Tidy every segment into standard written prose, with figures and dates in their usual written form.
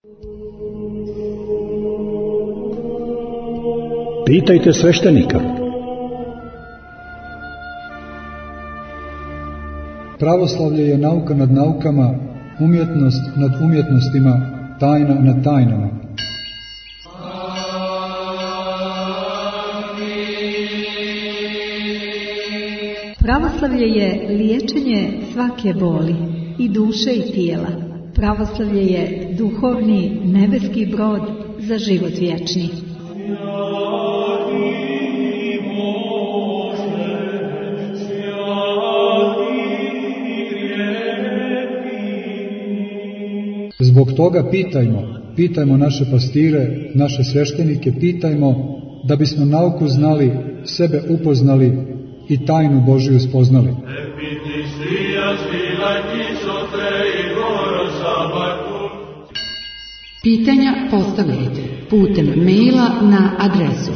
Pitajte sveštenika. Pravoslavlje je nauka nad naukama, umjetnost nad umjetnostima, tajna nad tajnama. Pravoslavlje je liječenje svake boli, i duše i tijela. Pravoslavlje je duhovni nebeski brod za život vječni. Zbog toga pitajmo naše pastire, naše sveštenike, pitajmo da bismo nauku znali, sebe upoznali i tajnu Božiju spoznali. Pitanja postavljajte putem maila na adresu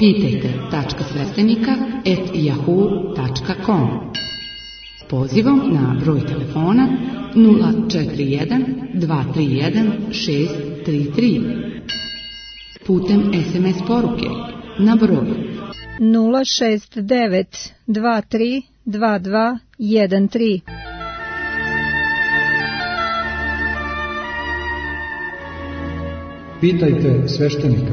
pitajte.sveštenika@yahoo.com, pozivom na broj telefona 041 231 633, putem SMS poruke na broj 069 23 22 13. Pitajte sveštenika.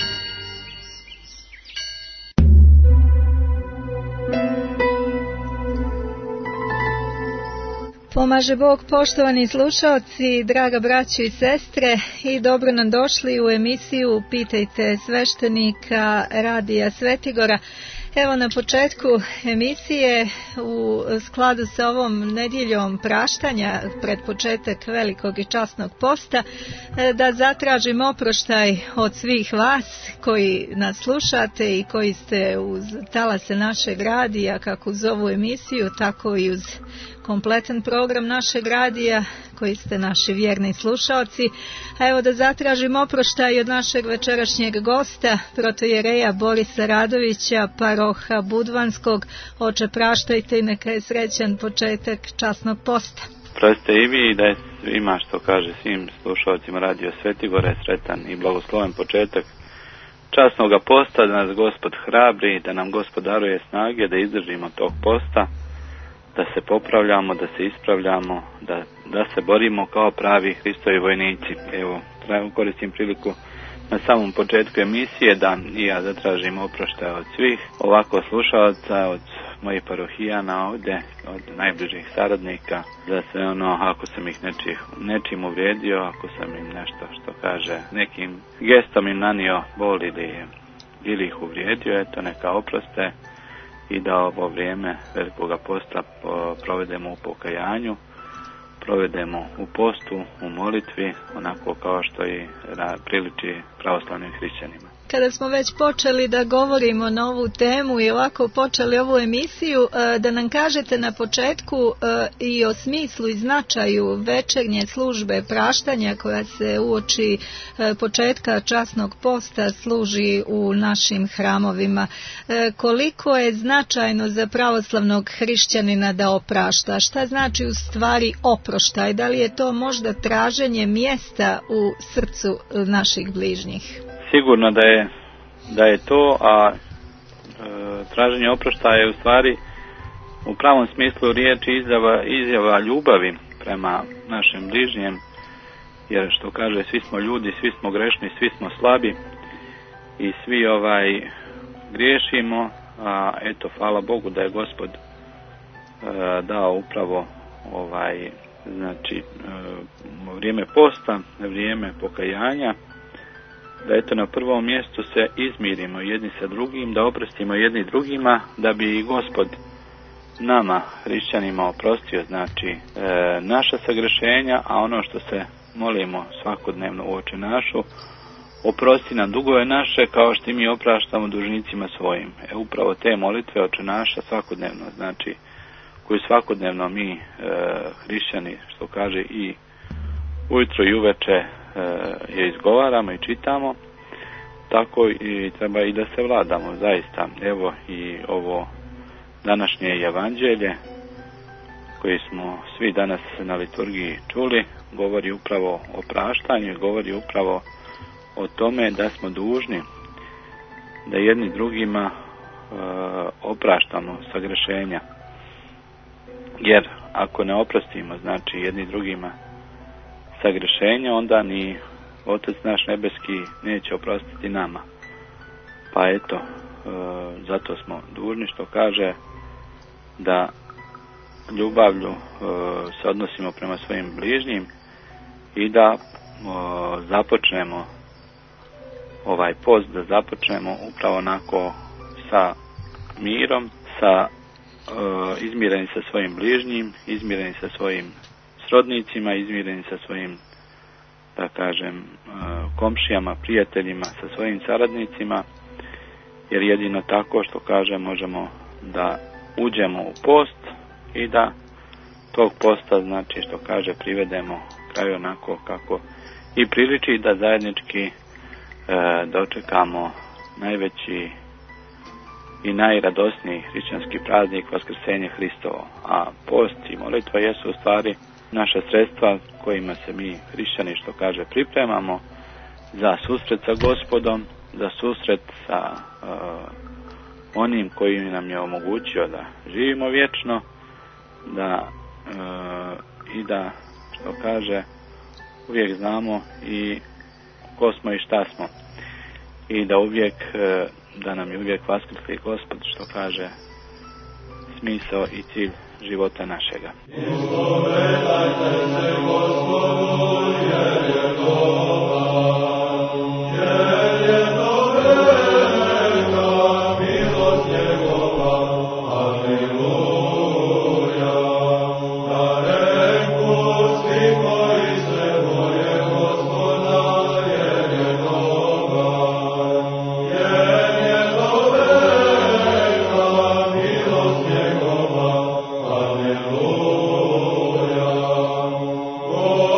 Pomaže Bog, poštovani slušalci, draga braćo i sestre, i dobro nam došli u emisiju Pitajte sveštenika Radija Svetigora. Evo, na početku emisije, u skladu sa ovom nedjeljom praštanja pred početak velikog i časnog posta, da zatražim oproštaj od svih vas koji nas slušate i koji ste uz talase našeg radija, kako uz ovu emisiju, tako i uz kompletan program našeg radija, koji ste naši vjerni slušalci. A evo, da zatražim oproštaj od našeg večerašnjeg gosta, protojereja Borisa Radovića, paroha Budvanskog. Oče, praštajte i neka je srećan početak časnog posta. Prostite i vi, da je svima, što kaže, svim slušalcima Radio Svetigore, sretan i blagosloven početak časnog posta, da nas Gospod hrabri, da nam Gospod daruje snage, da izdržimo tog posta, da se popravljamo, da se ispravljamo, da se borimo kao pravi Hristovi vojnici. Evo, koristim priliku na samom početku emisije da i ja zatražim oproštaj od svih ovako slušalaca, od mojih parohijana ovdje, od najbližih saradnika, da se ako sam ih nečim uvrijedio, ako sam im nešto, što kaže, nekim gestom im nanio bol ili ih uvrijedio, eto, neka oproste i da ovo vrijeme velikoga posta provedemo u pokajanju, provedemo u postu, u molitvi, onako kao što i priliči pravoslavnim hrišćanima. Kada smo već počeli da govorimo na ovu temu i ovako počeli ovu emisiju, da nam kažete na početku i o smislu i značaju večernje službe praštanja koja se uoči početka časnog posta služi u našim hramovima. Koliko je značajno za pravoslavnog hrišćanina da oprašta? Šta znači u stvari oproštaj? Da li je to možda traženje mjesta u srcu naših bližnjih? Sigurno da je to, a traženje oproštaja je u stvari u pravom smislu riječi izjava ljubavi prema našem bližnjem, jer što kaže, svi smo ljudi, svi smo grešni, svi smo slabi i svi griješimo, a eto, hvala Bogu da je Gospod dao upravo vrijeme posta, vrijeme pokajanja, da eto na prvom mjestu se izmirimo jedni sa drugim, da oprostimo jedni drugima, da bi i Gospod nama, hrišćanima, oprostio, znači naša sagrešenja, a ono što se molimo svakodnevno u Oče našu, oprosti nam dugove naše kao što i mi opraštamo dužnicima svojim. Upravo te molitve Oče naša svakodnevno, znači koju svakodnevno mi hrišćani, što kaže, i ujutro i uveče je izgovaramo i čitamo, tako i treba i da se vladamo zaista. Evo i ovo današnje evanđelje koji smo svi danas na liturgiji čuli, govori upravo o praštanju i govori upravo o tome da smo dužni da jedni drugima opraštamo sagrešenja. Jer ako ne oprostimo, znači jedni drugima sagrešenja, onda ni Otac naš nebeski neće oprostiti nama. Pa eto, zato smo dužni, što kaže, da ljubavlju se odnosimo prema svojim bližnjim i da započnemo ovaj post, da započnemo upravo onako sa mirom, sa izmireni sa svojim bližnjim, izmireni sa svojim srodnicima, izmireni sa svojim, da kažem, komšijama, prijateljima, sa svojim saradnicima, jer jedino tako, što kaže, možemo da uđemo u post i da tog posta, znači, što kaže, privedemo kraju onako kako i priliči, da zajednički dočekamo najveći i najradosniji hrišćanski praznik, Vaskrsenje Hristovo. A post i molitva jesu u stvari naša sredstva kojima se mi hrišćani, što kaže, pripremamo za susret sa Gospodom, za susret sa onim koji nam je omogućio da živimo vječno, da i da, što kaže, uvijek znamo i ko smo i šta smo, i da uvijek, da nam je uvijek vaskrsli Gospod, što kaže, smisao i cilj života našega. Ispovedajte se Gospodu, jer je dobar, jer je velika milost njegova. Aleluja. Da reku svi koji se boje Gospoda, jer je dobar, jer je velika milost njegova. Aleluja.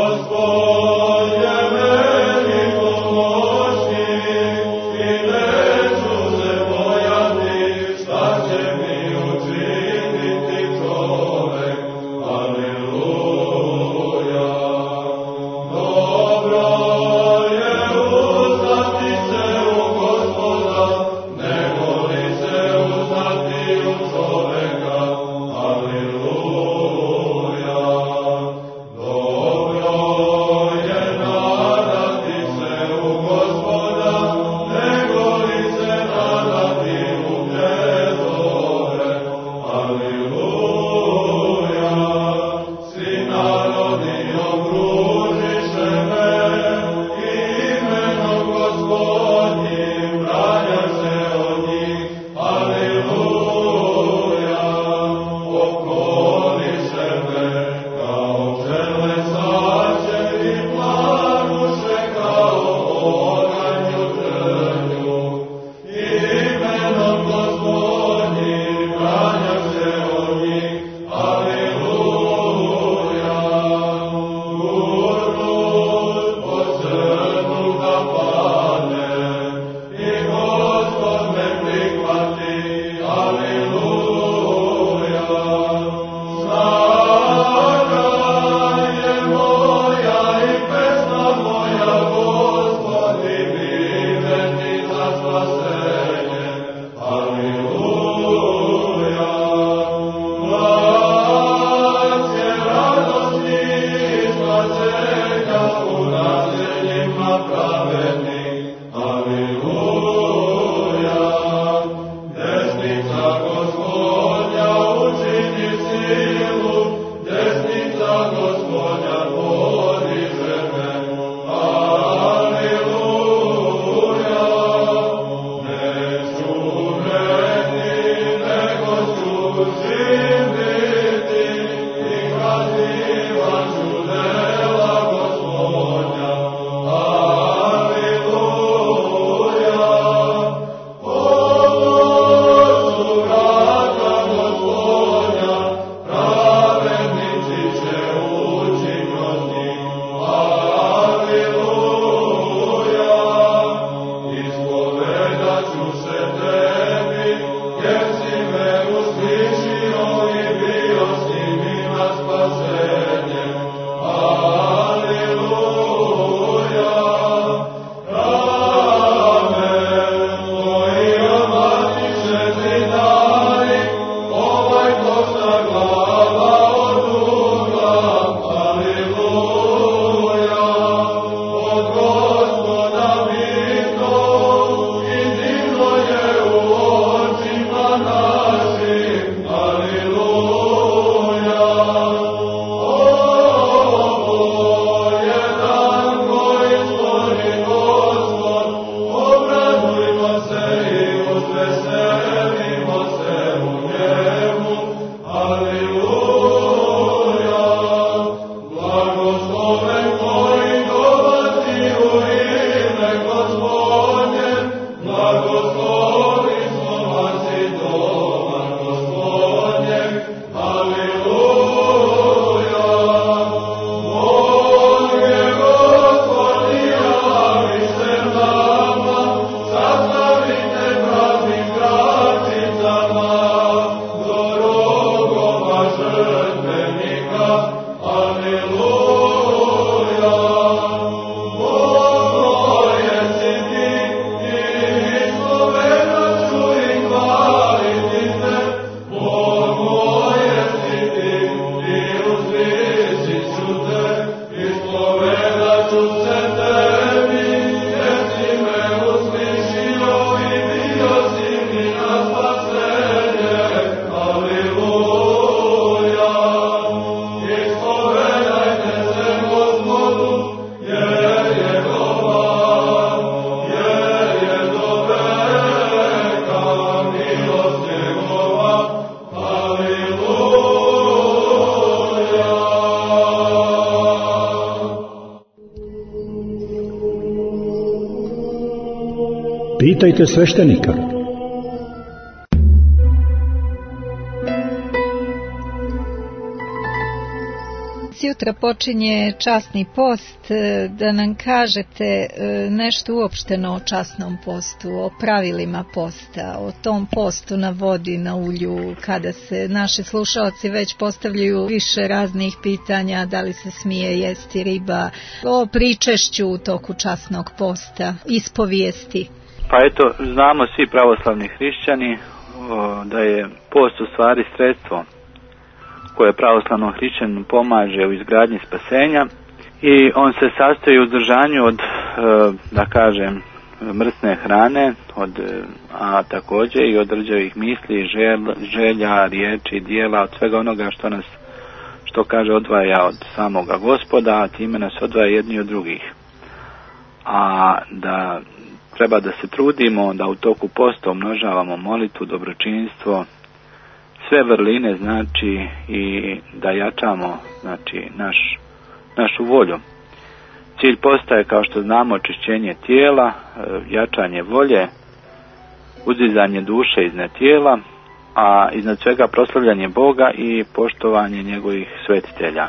Pitajte sveštenika. Sutra počinje časni post, da nam kažete nešto uopšteno o časnom postu, o pravilima posta, o tom postu na vodi, na ulju, kada se naši slušalci već postavljaju više raznih pitanja, da li se smije jesti riba, o pričešću u toku časnog posta, ispovijesti. Pa eto, znamo svi pravoslavni hrišćani da je post u stvari sredstvo koje pravoslavnom hrišćaninu pomaže u izgradnji spasenja i on se sastoji u uzdržanju od, da kažem, mrsne hrane, a također i od rđavih misli, želja, riječi, dijela, od svega onoga što kaže odvaja od samoga Gospoda, a time nas odvaja jedni od drugih. A da treba da se trudimo da u toku posta umnožavamo molitvu, dobročinstvo, sve vrline, znači, i da jačamo, znači, našu volju. Cilj posta je, kao što znamo, očišćenje tijela, jačanje volje, uzdizanje duše iznad tijela, a iznad svega proslavljanje Boga i poštovanje njegovih svetitelja.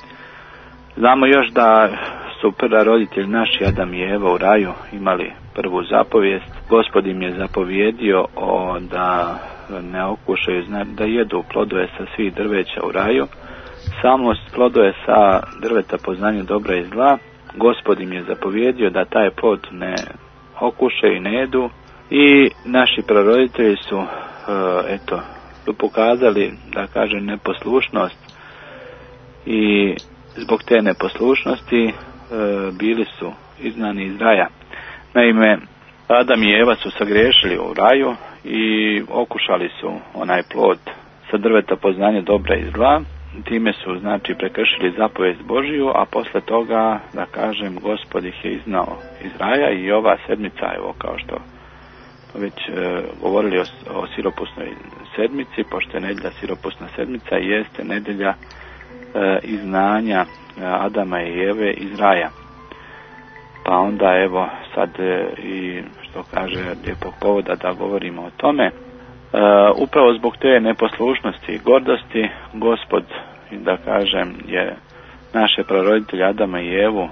Znamo još da su praroditelji naši, Adam i Eva, u raju imali prvu zapovijest. Gospod im je zapovjedio da ne okušaju, da jedu plodove sa svih drveća u raju, samo plodove sa drveta poznanja dobra i zla. Gospod im je zapovjedio da taj plod ne okušaju i ne jedu, i naši praroditelji su pokazali, da kažem, neposlušnost, i zbog te neposlušnosti bili su izgnani iz raja. Naime, Adam i Eva su sagriješili u raju i okušali su onaj plod sa drveta poznanja dobra i zla. Time su, znači, prekršili zapovijest Božiju, a posle toga, da kažem, Gospod ih je iznao iz raja. I ova sedmica, evo, kao što već govorili o siropusnoj sedmici, pošto je nedjelja siropusna sedmica, jeste nedjelja izgnanja Adama i Eve iz raja. Pa onda, evo, sad i što kaže lijepog povoda da govorimo o tome. Upravo zbog te neposlušnosti i gordosti Gospod, da kažem, je naše praroditelje Adama i Evu,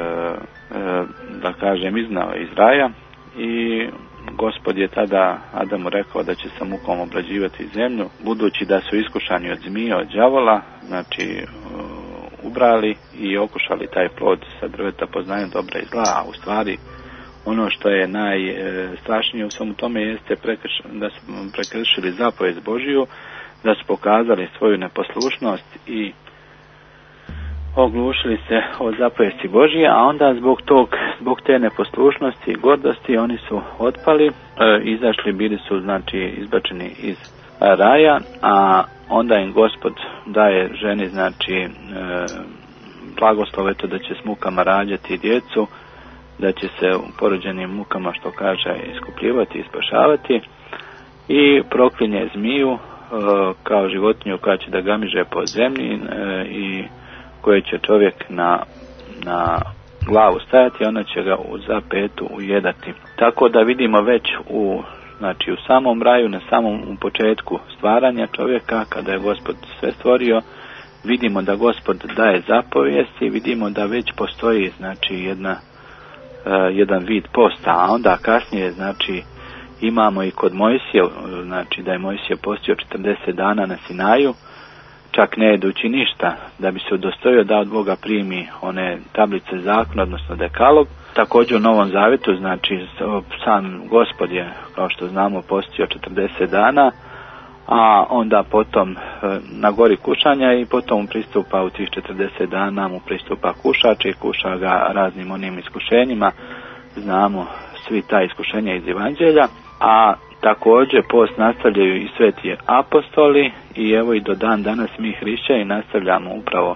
da kažem, iznao iz raja, i Gospod je tada Adamu rekao da će sa mukom obrađivati zemlju, budući da su iskušani od zmija, od đavola, znači ubrali i okušali taj plod sa drveta poznanja dobra i zla. A u stvari ono što je najstrašnije u svemu tome jeste da su prekršili zapovijest Božiju, da su pokazali svoju neposlušnost i oglušili se od zapovijesti Božije, a onda zbog te neposlušnosti i gordosti oni su otpali, izašli, bili su, znači, izbačeni iz raja, a onda im Gospod daje ženi, znači, blagoslov, eto, da će s mukama rađati djecu, da će se u porođenim mukama, što kaže, iskupljivati i spašavati, i proklinje zmiju kao životinju koja će da gamiže po zemlji i koje će čovjek na glavu stajati, ona će ga za petu ujedati. Tako da vidimo već u samom raju, na samom početku stvaranja čovjeka, kada je Gospod sve stvorio, vidimo da Gospod daje zapovijesti, vidimo da već postoji, znači, jedan vid posta, a onda kasnije, znači, imamo i kod Mojsije, znači da je Mojsije postio 40 dana na Sinaju, čak ne jedući ništa, da bi se udostojio da od Boga primi one tablice zakona, odnosno dekalog. Također u Novom Zavetu, znači, sam Gospod je, kao što znamo, postio 40 dana, a onda potom na gori kušanja, i potom pristupa u tih 40 dana, mu pristupa kušač i kuša ga raznim onim iskušenjima. Znamo svi ta iskušenja iz Evanđelja, a također post nastavljaju i sveti apostoli, i evo i do dan danas mi hrišćani nastavljamo upravo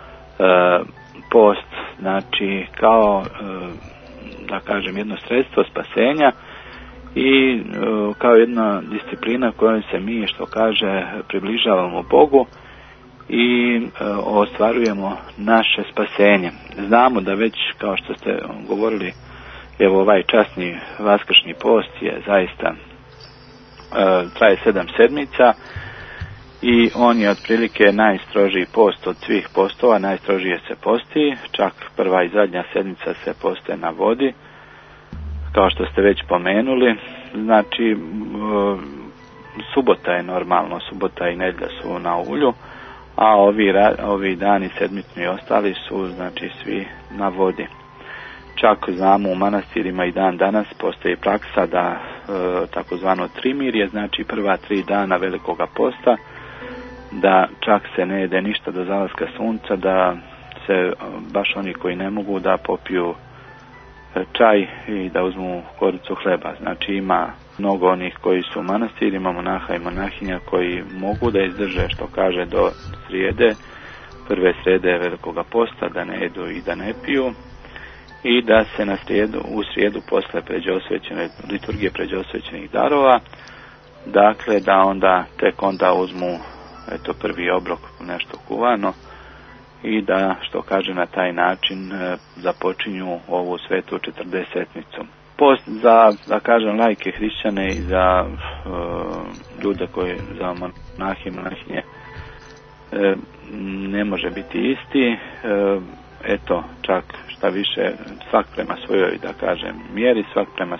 post, znači, kao, da kažem, jedno sredstvo spasenja i kao jedna disciplina kojom se mi, što kaže, približavamo Bogu i ostvarujemo naše spasenje. Znamo da već, kao što ste govorili Evo ovaj časni vaskršnji post je zaista traje 7 sedmica i on je otprilike najstrožiji post od svih postova, najstrožije se posti, čak prva i zadnja sedmica se poste na vodi, kao što ste već pomenuli. Znači, subota je normalno, subota i nedjelja su na ulju, a ovi dani sedmični ostali su, znači, svi na vodi. Čak znamo u manastirima i dan danas postoji praksa da takozvano trimirje, znači prva 3 dana velikoga posta, da čak se ne jede ništa do zalaska sunca, da se baš oni koji ne mogu da popiju čaj i da uzmu koricu hleba. Znači ima mnogo onih koji su u manastirima, monaha i monahinja koji mogu da izdrže, što kaže, do srijede, prve srijede velikoga posta, da ne jedu i da ne piju, i da se u srijedu posle liturgije pređe osvećenih darova, dakle da onda tek onda uzmu prvi obrok, nešto kuvano, i da, što kaže, na taj način započinju ovu svetu 40-nicu. Post za, da kažem, laike hrišćane i za ljude koji, za monahe i monahinje, ne može biti isti. Eto, čak šta više, svak prema svojoj, da kažem, mjeri, svak prema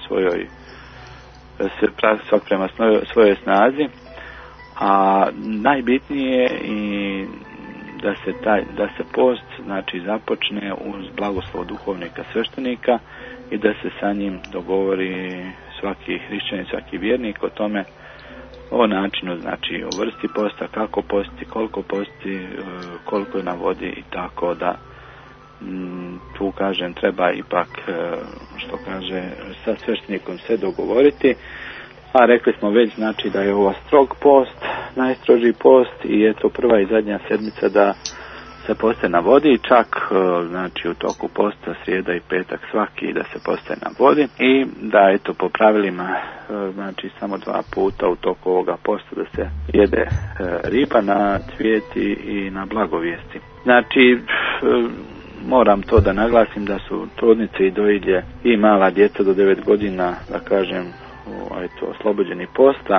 svojoj snazi, a najbitnije i da se post, znači, započne uz blagoslov duhovnika sveštenika i da se sa njim dogovori svaki hrišćanin, svaki vjernik o tome, o načinu, znači o vrsti posta, kako posti, koliko je na vodi, i tako da tu, kažem, treba ipak, što kaže, sa sveštenikom se dogovoriti. A rekli smo već, znači, da je ovo strog post, najstrožiji post, i eto prva i zadnja sedmica da se poste na vodi, čak, znači, u toku posta srijeda i petak svaki da se poste na vodi, i da, eto, po pravilima, znači, samo 2 puta u toku ovoga posta da se jede riba na cvijeti i na blagovijesti. Znači, moram to da naglasim da su trudnice i dojilje i mala djeca do 9 godina, da kažem, oslobođeni posta,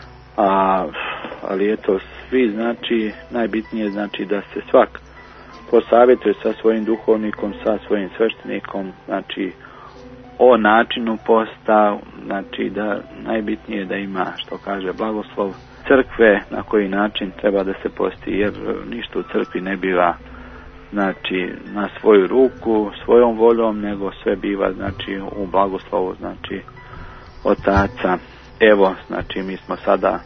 ali eto svi, znači, najbitnije, znači, da se svak posavjetuje sa svojim duhovnikom, sa svojim sveštenikom, znači, o načinu posta, znači, da najbitnije da ima, što kaže, blagoslov crkve, na koji način treba da se posti, jer ništa u crkvi ne biva, znači, na svoju ruku, svojom voljom, nego sve biva, znači, u blagoslovu, znači, otaca. Evo, znači, mi smo sada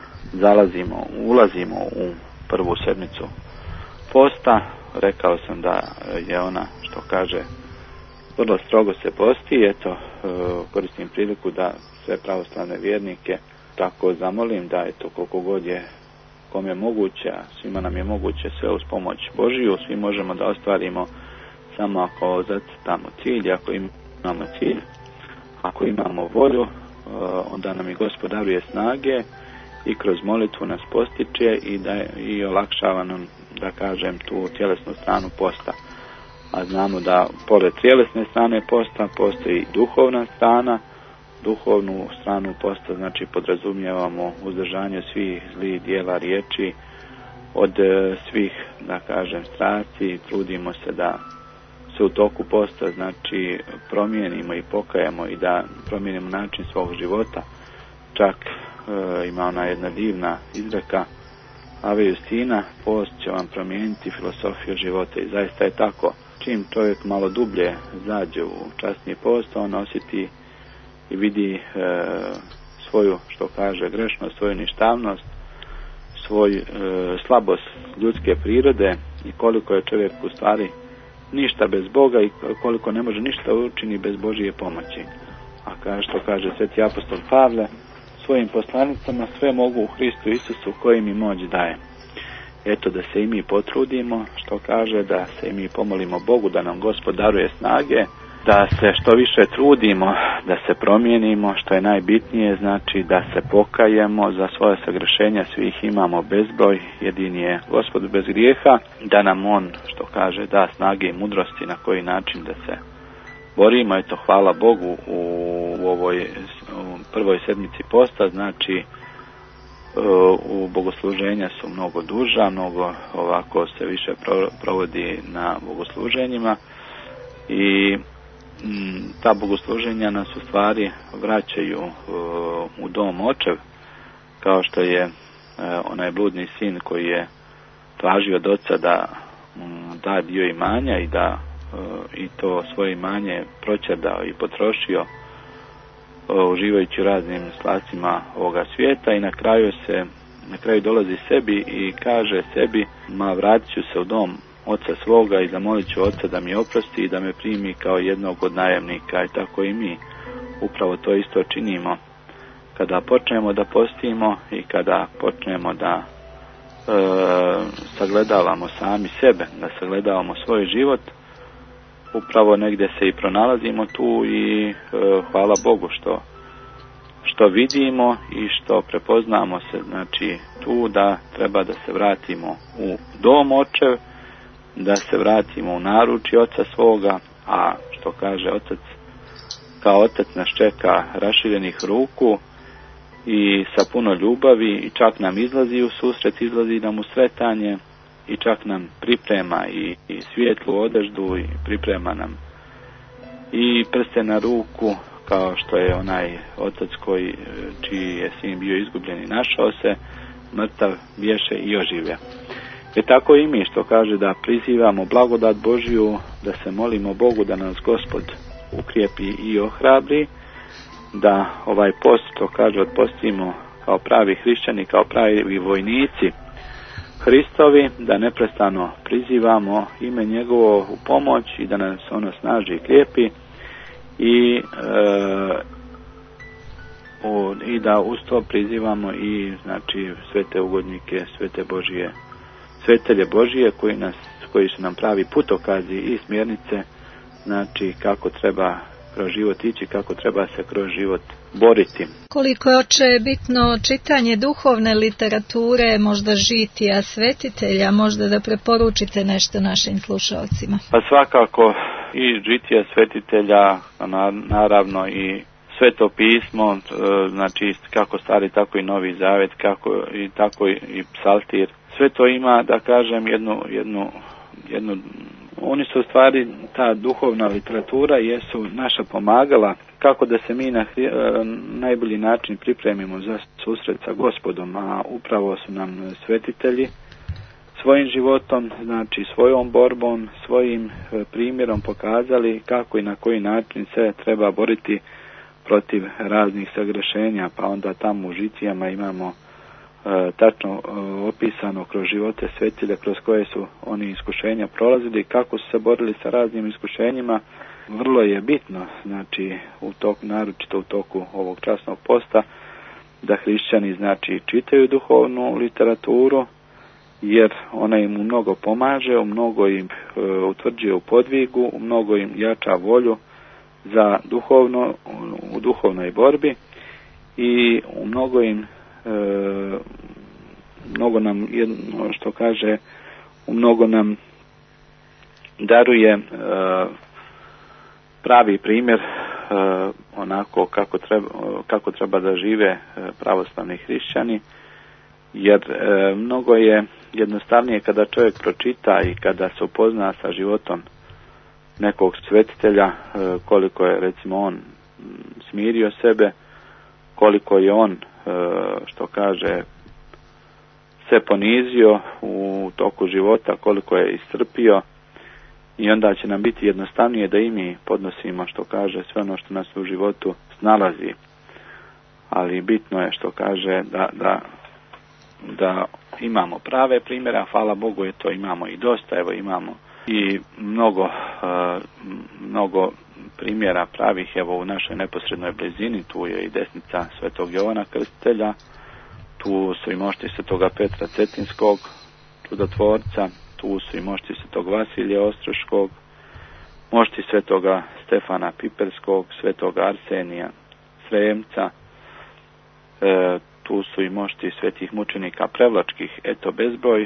ulazimo u prvu sedmicu posta. Rekao sam da je ona, što kaže, vrlo strogo se posti. Eto, koristim priliku da sve pravoslavne vjernike tako zamolim da, eto, koliko god je kom je moguće, svima nam je moguće, sve uz pomoć Božiju, svi možemo da ostvarimo samo ako zacrtamo cilj, ako imamo cilj, ako imamo volju, onda nam i Gospod daruje snage i kroz molitvu nas postiče i olakšava nam, da kažem, tu tjelesnu stranu posta. A znamo da pored tjelesne strane posta postoji i duhovna strana. Duhovnu stranu posta, znači, podrazumijevamo uzdržanje svih zlih dijela riječi, od svih, da kažem, strasti. Trudimo se da se u toku posta, znači, promijenimo i pokajemo i da promijenimo način svog života. Čak ima ona jedna divna izreka Ave Justina, post će vam promijeniti filosofiju života, i zaista je tako. Čim čovjek malo dublje zađe u časni post, on osjeti i vidi svoju, što kaže, grešnost, svoju ništavnost, svoju slabost ljudske prirode i koliko je čovjek u stvari ništa bez Boga i koliko ne može ništa učini bez Božije pomoći. A što kaže sveti apostol Pavle svojim poslanicama, sve mogu u Hristu Isusu koji mi moć daje. Eto, da se i mi potrudimo, što kaže, da se i mi pomolimo Bogu da nam Gospod daruje snage, da se što više trudimo, da se promijenimo, što je najbitnije, znači da se pokajemo za svoje sagrešenja, svih imamo bezbroj, jedini je Gospod bez grijeha, da nam on, što kaže, da snage i mudrosti na koji način da se borimo. Eto, hvala Bogu u ovoj prvoj sedmici posta, znači u bogosluženja su mnogo duža, mnogo ovako se više provodi na bogosluženjima i ta bogosluženja nas u stvari vraćaju u dom očev, kao što je onaj bludni sin koji je tražio od oca da da dio imanja i da i to svoje imanje proćerdao i potrošio uživajući raznim slastima ovoga svijeta i na kraju dolazi sebi i kaže sebi: ma vratit ću se u dom oca svoga i zamolit ću oca da mi oprosti i da me primi kao jednog od najemnika. I tako i mi upravo to isto činimo kada počnemo da postimo i kada počnemo da sagledavamo sami sebe, da sagledavamo svoj život. Upravo negdje se i pronalazimo tu i hvala Bogu što vidimo i što prepoznamo se, znači tu da treba da se vratimo u dom očev, da se vratimo u naručje oca svoga, a što kaže otac, kao otac nas čeka raširenih ruku i sa puno ljubavi i čak nam izlazi u susret, izlazi nam u sretanje i čak nam priprema i svijetlu odeždu i priprema nam i prste na ruku, kao što je onaj otac čiji je sin bio izgubljen i našao se, mrtav bješe i oživlja. I tako i mi, što kaže da prizivamo blagodat Božju, da se molimo Bogu da nas Gospod ukrijepi i ohrabri, da ovaj post, što kaže, odpostimo kao pravi hrišćani, kao pravi vojnici Hristovi, da neprestano prizivamo ime njegovo u pomoć i da nas ono snaži i krijepi i da uz to prizivamo i znači svete ugodnike, svetelje Božije koji su nam pravi putokazi i smjernice, znači kako treba kroz život ići, kako treba se kroz život boriti. Koliko je, oče, bitno čitanje duhovne literature, možda žitija svetitelja, možda da preporučite nešto našim slušalcima? Pa svakako i žitija svetitelja, naravno i Sveto pismo, znači kako Stari, tako i Novi Zavet, tako i Psaltir. Sve to ima, da kažem, jednu oni su u stvari, ta duhovna literatura jesu naša pomagala kako da se mi na najbolji način pripremimo za susret sa Gospodom, a upravo su nam svetitelji svojim životom, znači svojom borbom, svojim primjerom pokazali kako i na koji način se treba boriti protiv raznih sagrešenja, pa onda tamo u Žicijama imamo tačno opisano kroz živote svetitelja kroz koje su oni iskušenja prolazili, kako su se borili sa raznim iskušenjima. Vrlo je bitno, znači naročito u toku ovog časnog posta, da hrišćani znači čitaju duhovnu literaturu, jer ona im mnogo pomaže, mnogo im utvrđuje u podvigu, mnogo im jača volju za u duhovnoj borbi i mnogo nam, što kaže, mnogo nam daruje pravi primjer onako kako treba da žive pravoslavni hrišćani, jer mnogo je jednostavnije kada čovjek pročita i kada se upozna sa životom nekog svetitelja, koliko je recimo on smirio sebe, koliko je on, što kaže, se ponizio u toku života, koliko je istrpio, i onda će nam biti jednostavnije da i mi podnosimo, što kaže, sve ono što nas u životu snalazi. Ali bitno je, što kaže, da imamo prave primjera, hvala Bogu, to imamo i dosta, evo imamo i mnogo primjera pravih, evo u našoj neposrednoj blizini, tu je i desnica Svetog Jovana Krstitelja, tu su i mošti Svetoga Petra Cetinskog, čudotvorca, tu su i mošti Svetog Vasilija Ostroškog, mošti Svetoga Stefana Piperskog, Svetoga Arsenija Sremca, tu su i mošti svetih mučenika Prevlačkih, eto bezbroj,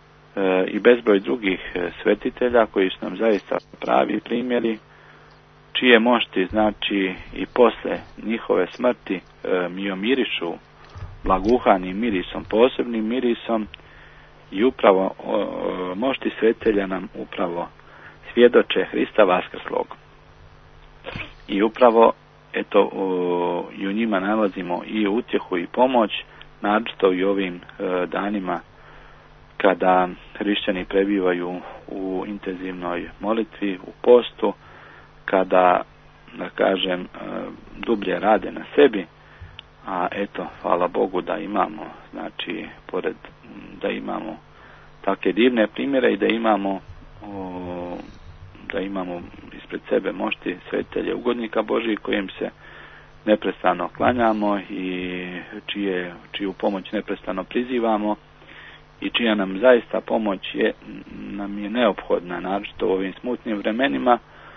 i bezbroj drugih svetitelja koji su nam zaista pravi primjeri, čije mošti, znači i posle njihove smrti mi omirišu blaguhanim mirisom, posebnim mirisom, i upravo mošti svetelja nam upravo svjedoče Hrista vaskrslog. I upravo eto i u njima nalazimo i utjehu i pomoć, naročito i ovim danima kada hrišćani prebivaju u intenzivnoj molitvi, u postu, kada, da kažem, dublje rade na sebi. A eto, hvala Bogu da imamo, znači, pored, da imamo takve divne primjere i da imamo ispred sebe mošti svetelje ugodnika Božiji kojim se neprestano klanjamo i čiju pomoć neprestano prizivamo i čija nam zaista pomoć nam je neophodna, naročito u ovim smutnim vremenima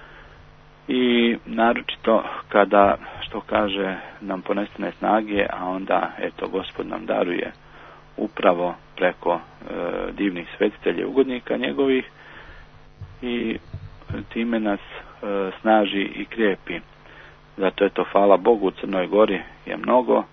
i naročito kada, što kaže, nam ponestane snage, a onda eto Gospod nam daruje upravo preko divnih svetitelja ugodnika njegovih i time nas snaži i krijepi. Zato eto, hvala Bogu, u Crnoj Gori je mnogo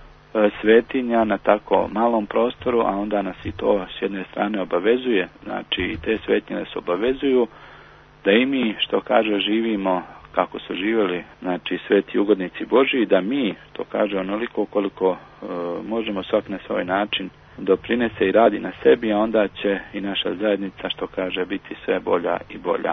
svetinja na tako malom prostoru, a onda nas i to s jedne strane obavezuje, znači i te svetinje nas obavezuju da i mi, što kaže, živimo kako su živjeli, znači sveti ugodnici Božiji, da mi, to kaže, onoliko koliko možemo svak na svoj način doprinese i radi na sebi, a onda će i naša zajednica, što kaže, biti sve bolja i bolja.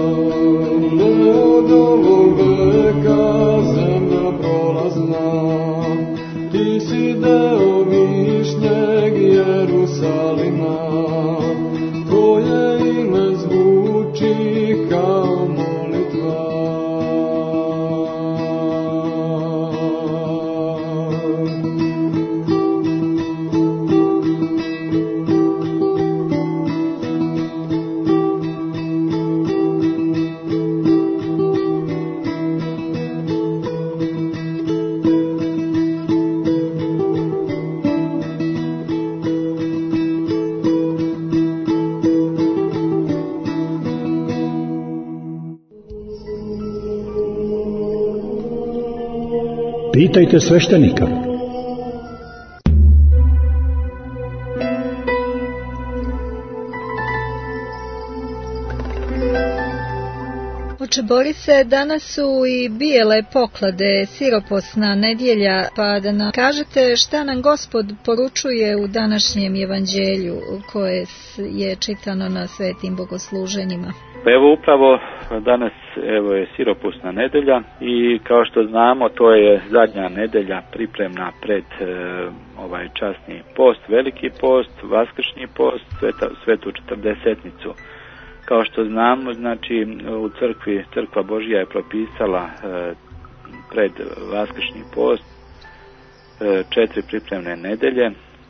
Zemlja prolazna Pitajte sveštenika. Oče Borise, danas su i bijele poklade, siroposna nedjelja, pa da nam kažete šta nam Gospod poručuje u današnjem evanđelju koje je čitano na svetim bogosluženjima. Pa evo upravo danas je siropusna nedjelja i kao što znamo to je zadnja nedjelja pripremna pred ovaj časni post, veliki post, vaskršnji post, svetu četrdesetnicu. Kao što znamo, znači u crkvi, crkva Božja je propisala pred vaskršnji post 4 pripremne nedjelje,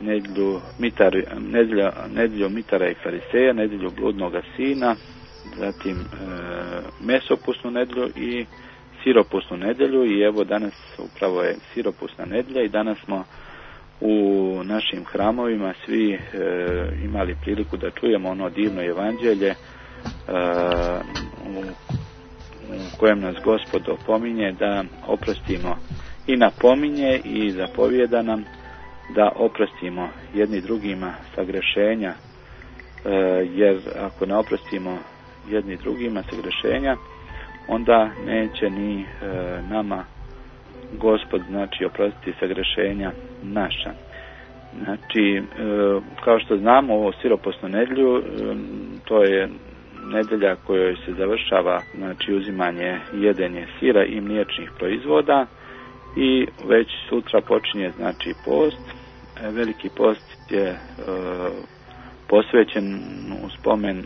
nedjelju mitara i fariseja, nedjelju bludnoga sina, zatim mesopusnu nedjelju i siropusnu nedjelju. I evo danas upravo je siropusna nedjelja i danas smo u našim hramovima svi imali priliku da čujemo ono divno evanđelje u kojem nas Gospod opominje da oprostimo i napominje i zapovijeda nam da oprostimo jedni drugima sagrešenja, jer ako ne oprostimo jedni drugima sagrešenja, onda neće ni nama Gospod znači oprostiti sagrešenja naša. Znači, kao što znamo, ovo siroposnu nedjelju, to je nedjelja kojoj se završava znači uzimanje i jedenje sira i mliječnih proizvoda i već sutra počinje znači post. Veliki post je posvećen u spomen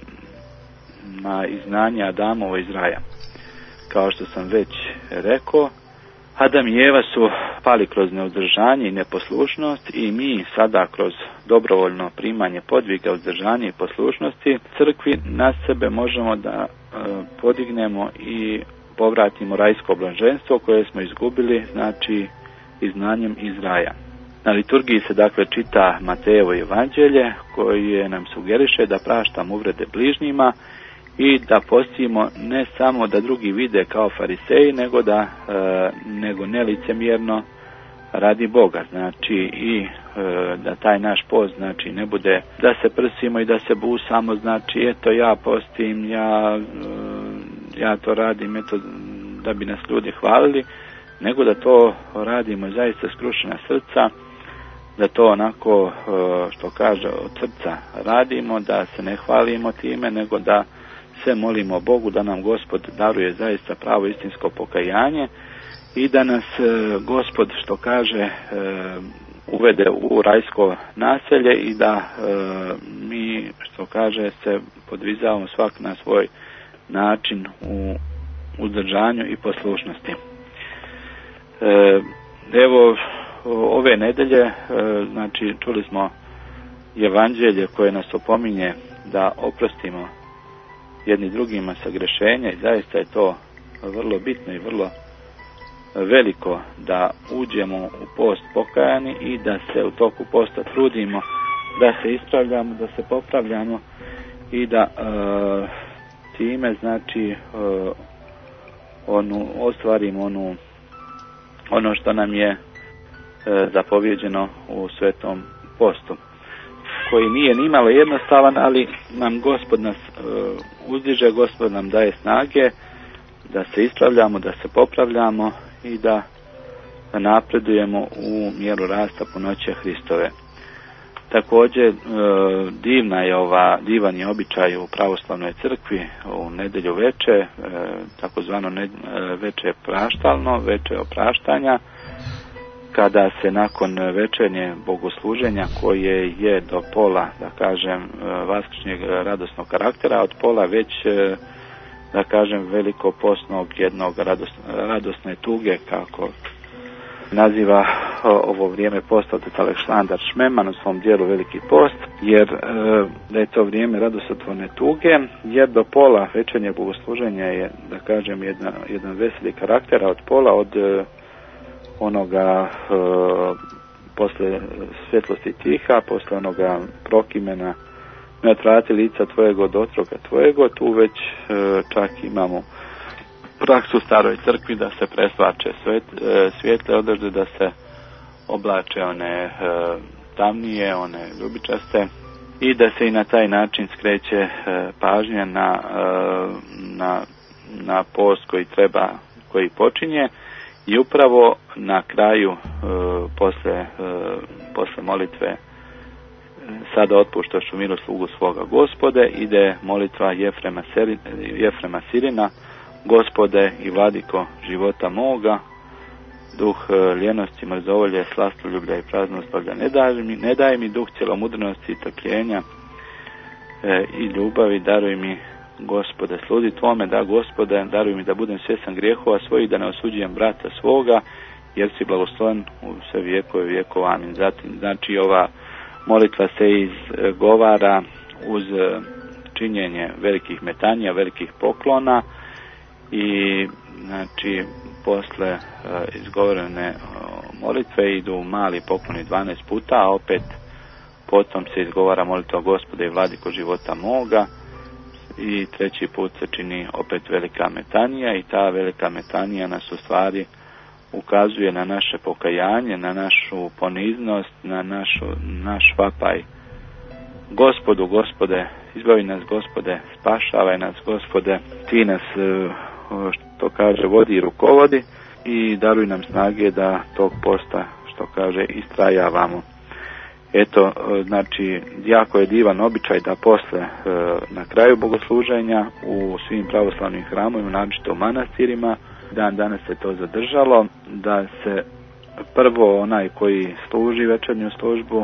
na izgnanje Adamovo iz raja. Kao što sam već rekao, Adam i Eva su pali kroz neuzdržanje i neposlušnost i mi sada kroz dobrovoljno primanje podviga uzdržanja i poslušnosti crkvi na sebe možemo da podignemo i povratimo rajsko blaženstvo koje smo izgubili znači izgnanjem iz raja. Na liturgiji se dakle čita Matejevo evanđelje koje nam sugeriše da praštamo uvrede bližnjima i da postimo ne samo da drugi vide kao fariseji, nego nelicemjerno radi Boga. Znači i da taj naš post znači ne bude da se prsimo i da se busamo, znači eto ja postim, ja to radim eto da bi nas ljudi hvalili, nego da to radimo zaista skrušena srca, da to onako što kaže od srca radimo, da se ne hvalimo time, nego da se molimo Bogu da nam Gospod daruje zaista pravo istinsko pokajanje i da nas Gospod što kaže uvede u rajsko naselje i da mi što kaže se podvizavamo svak na svoj način u uzdržanju i poslušnosti. Evo ove nedelje znači čuli smo evanđelje koje nas opominje da oprostimo jedni drugima sagrešenja i zaista je to vrlo bitno i vrlo veliko da uđemo u post pokajani i da se u toku posta trudimo da se ispravljamo, da se popravljamo i da time znači ostvarimo ono što nam je zapovjeđeno u svetom postu, koji nije nimalo jednostavan, ali nam Gospod nas uzdiže, Gospod nam daje snage da se ispravljamo, da se popravljamo i da napredujemo u mjeru rasta punoće Hristove. Također divan je običaj u pravoslavnoj crkvi u nedjelju veče, takozvano veče praštalno, veče opraštanja, kada se nakon večernje bogosluženja koje je do pola, da kažem, vaskršnjeg radosnog karaktera, od pola već, da kažem, velikopostnog jednog radosne tuge, kako naziva ovo vrijeme posta otac Aleksandar Šmeman u svom dijelu Veliki post, jer da je to vrijeme radosotvorne tuge, jer do pola večernje bogosluženja je, da kažem, jedan veseli karakter, a od pola od onoga posle svjetlosti tiha, posle onoga prokimena ne otvrati lica tvojeg od otroka tvojego, tu već čak imamo praksu u staroj crkvi da se presvače svijetle odjeće, da se oblače one tamnije, one ljubičaste i da se i na taj način skreće pažnja na post koji počinje i upravo na kraju posle molitve sada otpuštaš u miru slugu svoga Gospode, ide molitva Jefrema Sirina: Gospode i vladiko života moga, duh ljenosti, mrzovolje, slastoljublja i praznostavlja ne daj mi duh cjelomudrnosti i trpljenja i ljubavi, daruj mi Gospode sludi tvome, da Gospode, daruj mi da budem svjestan grijehova svojih, da ne osuđujem brata svoga, jer si blagosloven u sve vijekove vjekova. Amin. Zatim, znači, ova molitva se izgovara uz činjenje velikih metanja, velikih poklona i znači posle izgovorene molitve idu mali pokloni 12 puta, a opet potom se izgovara molitva Gospode i vladiko života moga i treći put se čini opet velika metanija i ta velika metanija nas u stvari ukazuje na naše pokajanje, na našu poniznost, na naš vapaj. Gospode, izbavi nas Gospode, spašavaj nas Gospode, ti nas, što kaže, vodi i rukovodi i daruj nam snage da tog posta, što kaže, istrajavamo. Eto, znači, jako je divan običaj da posle, na kraju bogosluženja u svim pravoslavnim hramovima, naročito u manastirima, dan danas se to zadržalo, da se prvo onaj koji služi večernju službu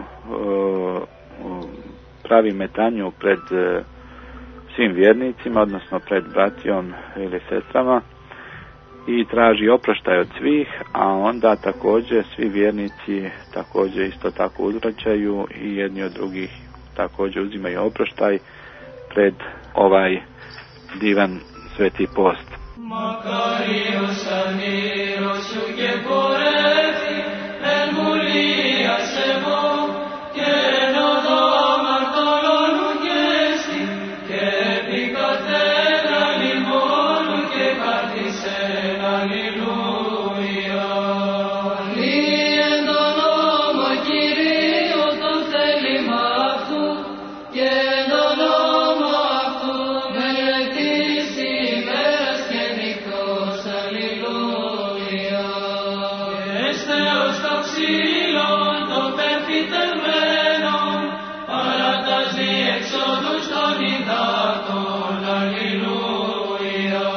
pravi metanju pred svim vjernicima, odnosno pred bratijom ili sestrama i traži oproštaj od svih, a onda također svi vjernici također isto tako uzvraćaju i jedni od drugih također uzimaju oproštaj pred ovaj divan sveti post. Μακάριος ανήρος σου και πορεύει εν βουλία σε εγώ και εν οδό μαρτωλώνου και εσύ και επί κατέρα λιμόνου και καρτισέν αλληλούια. Λύ εν τον νόμο Κυρίω τον θέλημα αυτού και εν τον νόμο αυτού μελετήσει ημέρας και νυχτός αλληλούια. Θεός το ξύλον των πεφυτευμένων παρατάζει εξόδους των υδάτων αλληλούια.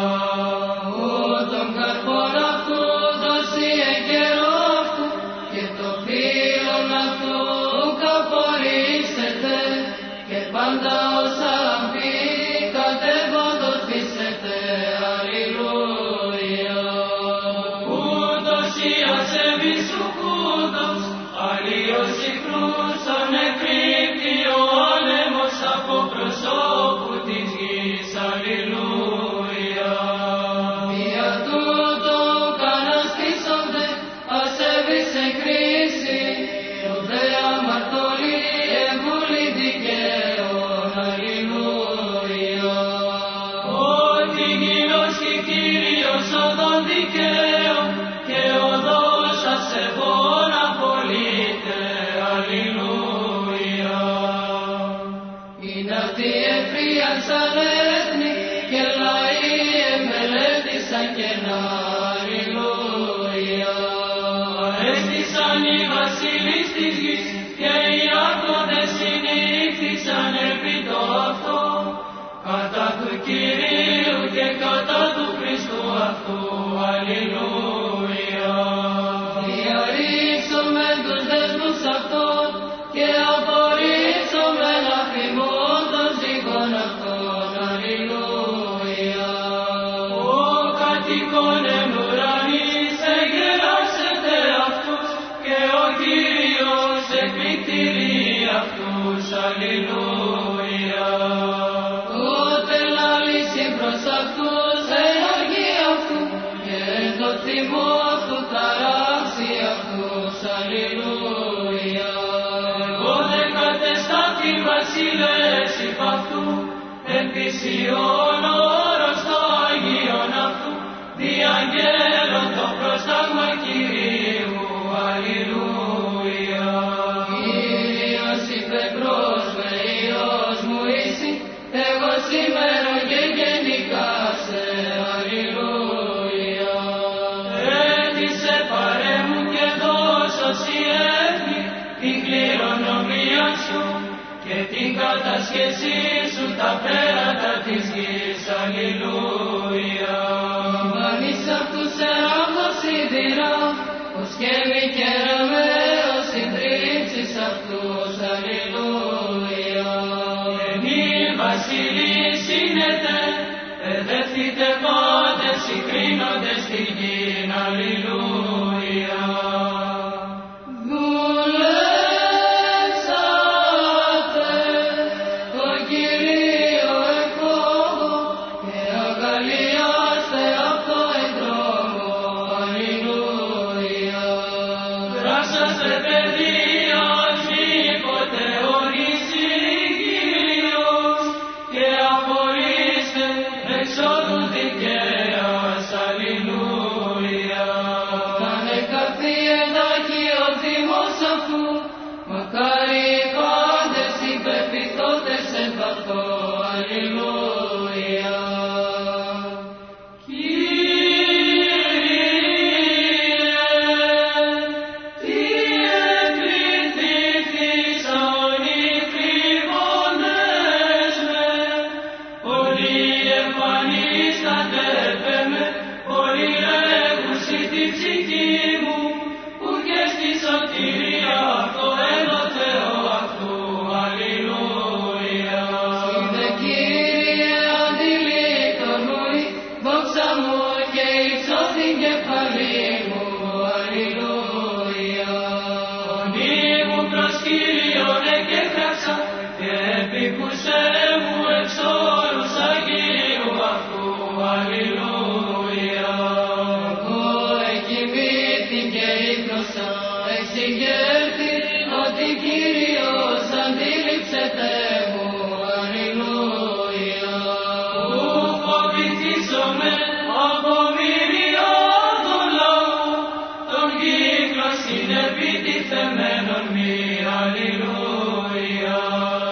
Τον καρπόν αυτού δώσει εν καιρό αυτού και το φύλλον αυτού καπορίσετε και πάντα όσα πει κατεβόντος φύσετε αλληλούια. Ούτως η ασεβής σου κούτος αλλίως συχνούσον εκρύπτει ο άνεμος από προσώπου της γης αλληλούια. Δια τούτο καναστήσονται ασεβείς εν κρίση ουδέ αμαρτωλοί εμβούλοι δικαίων αλληλούια. Ότι γινώσκει Κύριος οδόν δικαίων και οδός ασεβών απολύτε αλληλούια. Είναι αυτοί εφρίασαν έθνη και λαοί εμελέτησαν κενά αλληλούια. Έστησαν οι βασιλείς της γης και οι άρχοντες συνήχθησαν επί το αυτό κατά του Κυρίου και κατά του Χριστού αυτού αλληλούια. Διαρρήξομεν τους δεσμούς αυτών και απορρίψομεν αφημών των ζυγών αυτών αλληλούια. Ο κατοικών εν ουρανής εγγελάσετε αυτούς και ο Κύριος εκπληκτηρεί αυτούς αλληλούια. Ότε λαλήσει προς αυτούς εν οργή αυτού και εν το θυμό αυτού ταράξει αυτούς αλληλούια. Εγώ δε κατεστάθη βασιλεύς υπ' αυτού εν της Ιών όρος το Αγίον αυτού την κληρονομία σου και την κατασχέσή σου τα πέρατα της γης. Αλληλούια. Βανείς απ' τους εράμους σιδηρά, πως και μη κεραμέως συντρίψεις αυτούς. Αλληλούια. Εμείς βασιλείς σύνετε, παιδεύθητε πάντες, συγκρίνοντες στη γην. Αλληλούια. Δουλέψατε το Κυρίο εκφόβο και αγκαλιάστε απ' το εκδρόμο. Αλληλούια. Γράψαστε παιδεία, μήποτε ορίσει Κύριος και απολύστε εξόδου δικαίας. Αλληλούια. Κάνε καθή εδάκι ο Δήμος αφού, μακάρι οι πάντες υπερπηχτώτες εν παυτό. Αλληλούια. Κύριε, τι εκκληθήσαν οι φρυβονές με, πολλοί εμφανίστανται επ' με, πολλοί λέγουσι τη ψυχή μου, που και στη σωτηρία αυτό έλα Θεό αυτού. Αλληλούια. Είδε Κύριε αντιλήπτον μου, δόξα μου και ύψος την κεφαλή μου. Αλληλούια. Φωνή μου προς Κύριον εκέφραξα και επίκουσε μου εξ όρους Αγίου αυτού. Αλληλούια. Εγώ εκοιμήθην και ύπνωσα, εξηγέρθη ότι Κύριος αντίληψεται μου. Αλληλούια. Ου φοβηθήσομαι από μυριάδων των λαού, των κύκλων συνεπιτιθεμένων μη. Αλληλούια.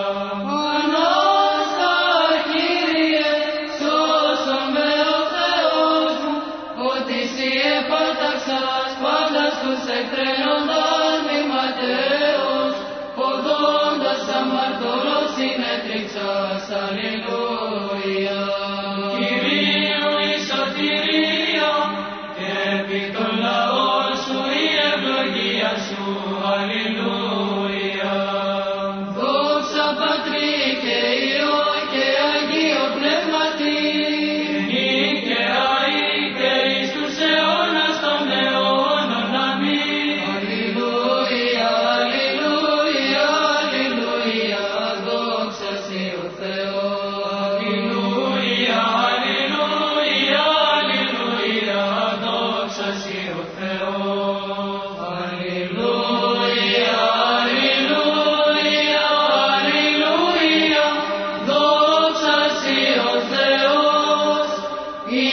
Ανάστα Κύριε, σώσον με ο Θεός μου, ότι εσύ επάταξας πάντα στους εκτρένοντας μη ματέως, ποδώντας αμαρτωλός συνέτριξας. Αλληλούια. Κυρίου η σωτηρία και επί των λαών σου η ευλογία σου. Αλληλούια. Δόξα Πατρί και Υιό και Αγίο Πνεύματι, νίκαια και εις τους αιώνας των αιώνων. Αμήν. Αλληλούια, αλληλούια, αλληλούια, δόξα σοι ο Θεός. Αλληλούια, αλληλούια, αλληλούια, δόξα σοι ο Θεός. Αλληλούια, αλληλούια, αλληλούια, δόξα σοι ο Θεός. Η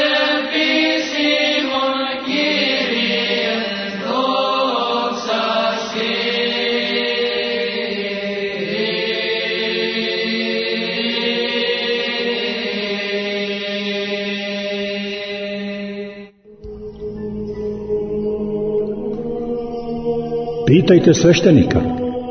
επίσημον Κύριε, δόξα σοι. Pitajte sveštenika.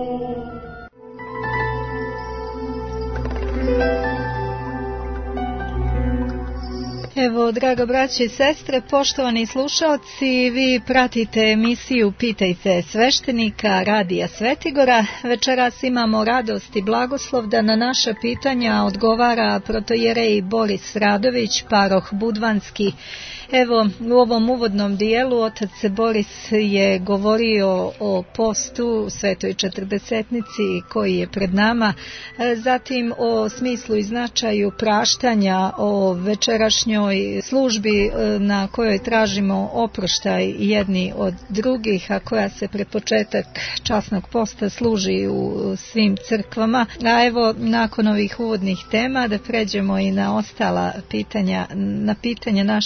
Evo, draga braće i sestre, poštovani slušalci, vi pratite emisiju Pitajte sveštenika Radija Svetigora. Večeras imamo radost i blagoslov da na naša pitanja odgovara protojerej Boris Radović, paroh Budvanski. Evo, u ovom uvodnom dijelu otac Boris je govorio o postu, svetoj četrdesetnici koji je pred nama, zatim o smislu i značaju praštanja, o večerašnjoj službi na kojoj tražimo oproštaj jedni od drugih, a koja se pred početak časnog posta služi u svim crkvama. A evo, nakon ovih uvodnih tema da pređemo i na ostala pitanja, na pitanja naših slušalaca.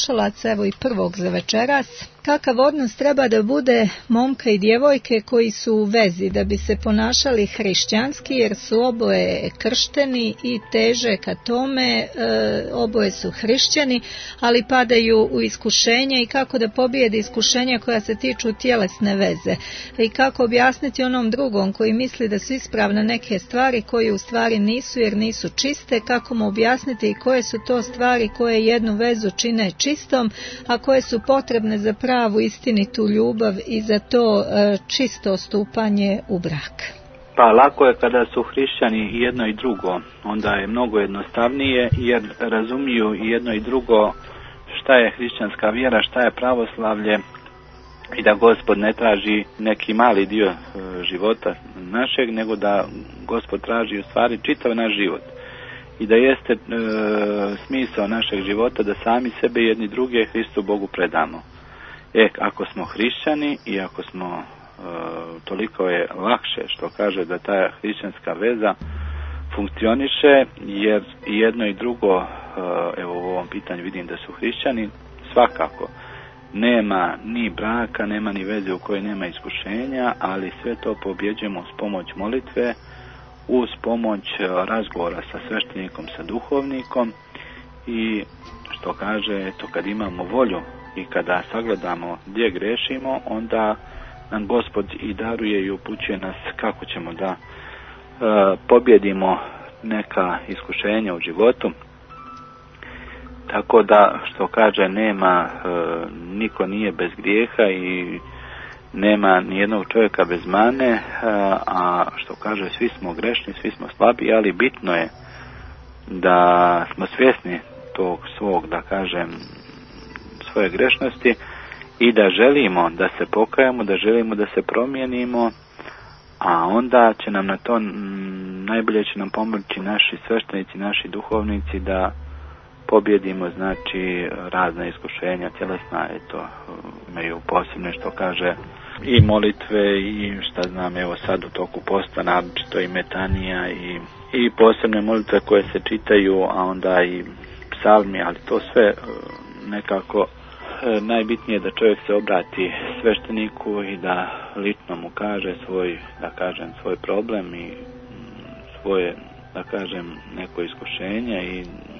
slušalaca, evo i prvog za večeras. Kakav odnos treba da bude momka i djevojke koji su u vezi da bi se ponašali hrišćanski, jer su oboje kršteni i teže ka tome, oboje su hrišćani, ali padaju u iskušenje, i kako da pobijede iskušenja koja se tiču tjelesne veze, i kako objasniti onom drugom koji misli da su ispravne neke stvari koje u stvari nisu, jer nisu čiste, kako mu objasniti i koje su to stvari koje jednu vezu čine čistom, a koje su potrebne za pravu istinitu ljubav i za to čisto stupanje u brak. Pa lako je kada su hrišćani i jedno i drugo, onda je mnogo jednostavnije jer razumiju i jedno i drugo šta je hrišćanska vjera, šta je pravoslavlje, i da Gospod ne traži neki mali dio života našeg, nego da Gospod traži u stvari čitav naš život. I da jeste smisao našeg života da sami sebe jedni druge Hristu Bogu predamo. Ako smo hrišćani i ako smo, toliko je lakše, što kaže, da ta hrišćanska veza funkcioniše, jer i jedno i drugo, evo u ovom pitanju vidim da su hrišćani, svakako nema ni braka, nema ni veze u kojoj nema iskušenja, ali sve to pobjeđujemo uz pomoć molitve, uz pomoć razgovora sa sveštenikom, sa duhovnikom, i što kaže, eto, kad imamo volju i kada sagledamo gdje grešimo, onda nam Gospod i daruje i upućuje nas kako ćemo da pobjedimo neka iskušenja u životu. Tako da, što kaže, nema, niko nije bez grijeha i nema ni jednog čovjeka bez mane, a što kaže, svi smo grešni, svi smo slabi, ali bitno je da smo svjesni tog svog, da kažem, svoje grešnosti i da želimo da se pokajemo, da želimo da se promijenimo, a onda će nam na to najbolje će nam pomoći naši sveštenici, naši duhovnici da pobjedimo, znači, razna iskušenja tjelesna, eto, imaju posebne, što kaže, i molitve i šta znam, evo sad u toku posta naročito i metanija i posebne molitve koje se čitaju, a onda i psalmi, ali to sve nekako najbitnije da čovjek se obrati svešteniku i da lično mu kaže svoj, da kažem, svoj problem i svoje, da kažem, neko iskušenje, i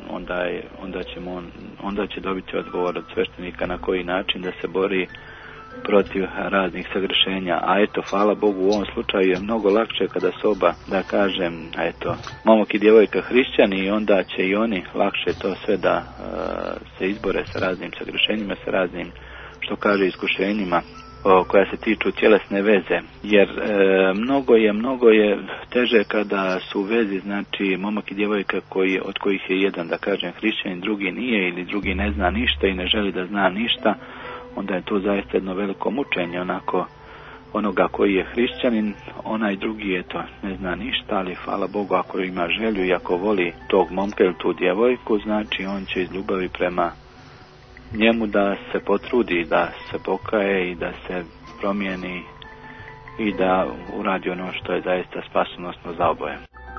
onda će dobiti odgovor od sveštenika na koji način da se bori protiv raznih sagrešenja. A eto, hvala Bogu, u ovom slučaju je mnogo lakše kada su oba, da kažem, eto, momak i djevojka hrišćani, i onda će i oni lakše to sve da se izbore sa raznim sagrešenjima, sa raznim, što kaže, iskušenjima koja se tiču tjelesne veze, jer mnogo je teže kada su u vezi, znači, momak i djevojka od kojih je jedan, da kažem, hrišćanin, drugi nije, ili drugi ne zna ništa i ne želi da zna ništa, onda je to zaista jedno veliko mučenje, onako, onoga koji je hrišćanin, onaj drugi, eto, ne zna ništa, ali hvala Bogu, ako ima želju i ako voli tog momka ili tu djevojku, znači on će iz ljubavi prema njemu da se potrudi, da se pokaje i da se promijeni i da uradi ono što je zaista spasonosno za oboje.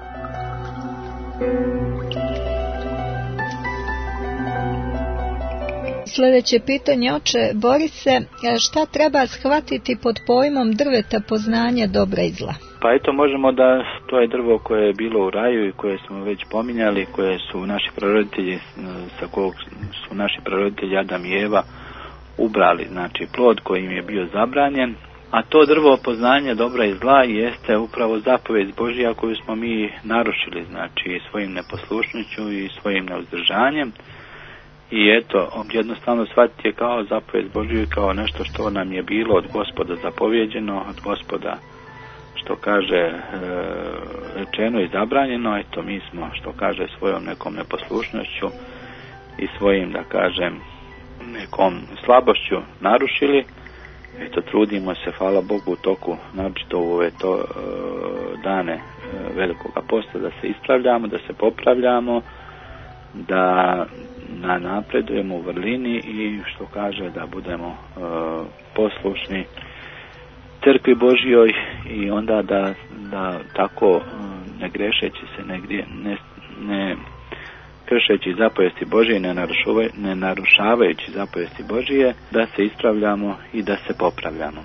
Sljedeće pitanje, oče Borise, šta treba shvatiti pod pojmom drveta poznanja dobra i zla? Pa eto, možemo da to je drvo koje je bilo u raju i koje smo već pominjali, koje su naši praroditelji, sa kojeg su naši praroditelji Adam i Eva ubrali, znači plod koji im je bio zabranjen, a to drvo poznanja dobra i zla jeste upravo zapovijed Božja koju smo mi narušili, znači svojim neposlušnošću i svojim neuzdržanjem. I eto, jednostavno shvatiti je kao zapovijed Božju i kao nešto što nam je bilo od Gospoda zapovjeđeno, od Gospoda, što kaže, rečeno i zabranjeno. Eto, mi smo, što kaže, svojom nekom neposlušnošću i svojim, da kažem, nekom slabošću narušili. Eto, trudimo se, hvala Bogu, u toku, naročito u ove dane Velikoga posta, da se ispravljamo, da se popravljamo, da napredujemo u vrlini i, što kaže, da budemo poslušni crkvi Božjoj, i onda da tako, ne grešeći se, ne kršeći zapovesti Božije, ne narušavajući zapovesti Božije, da se ispravljamo i da se popravljamo.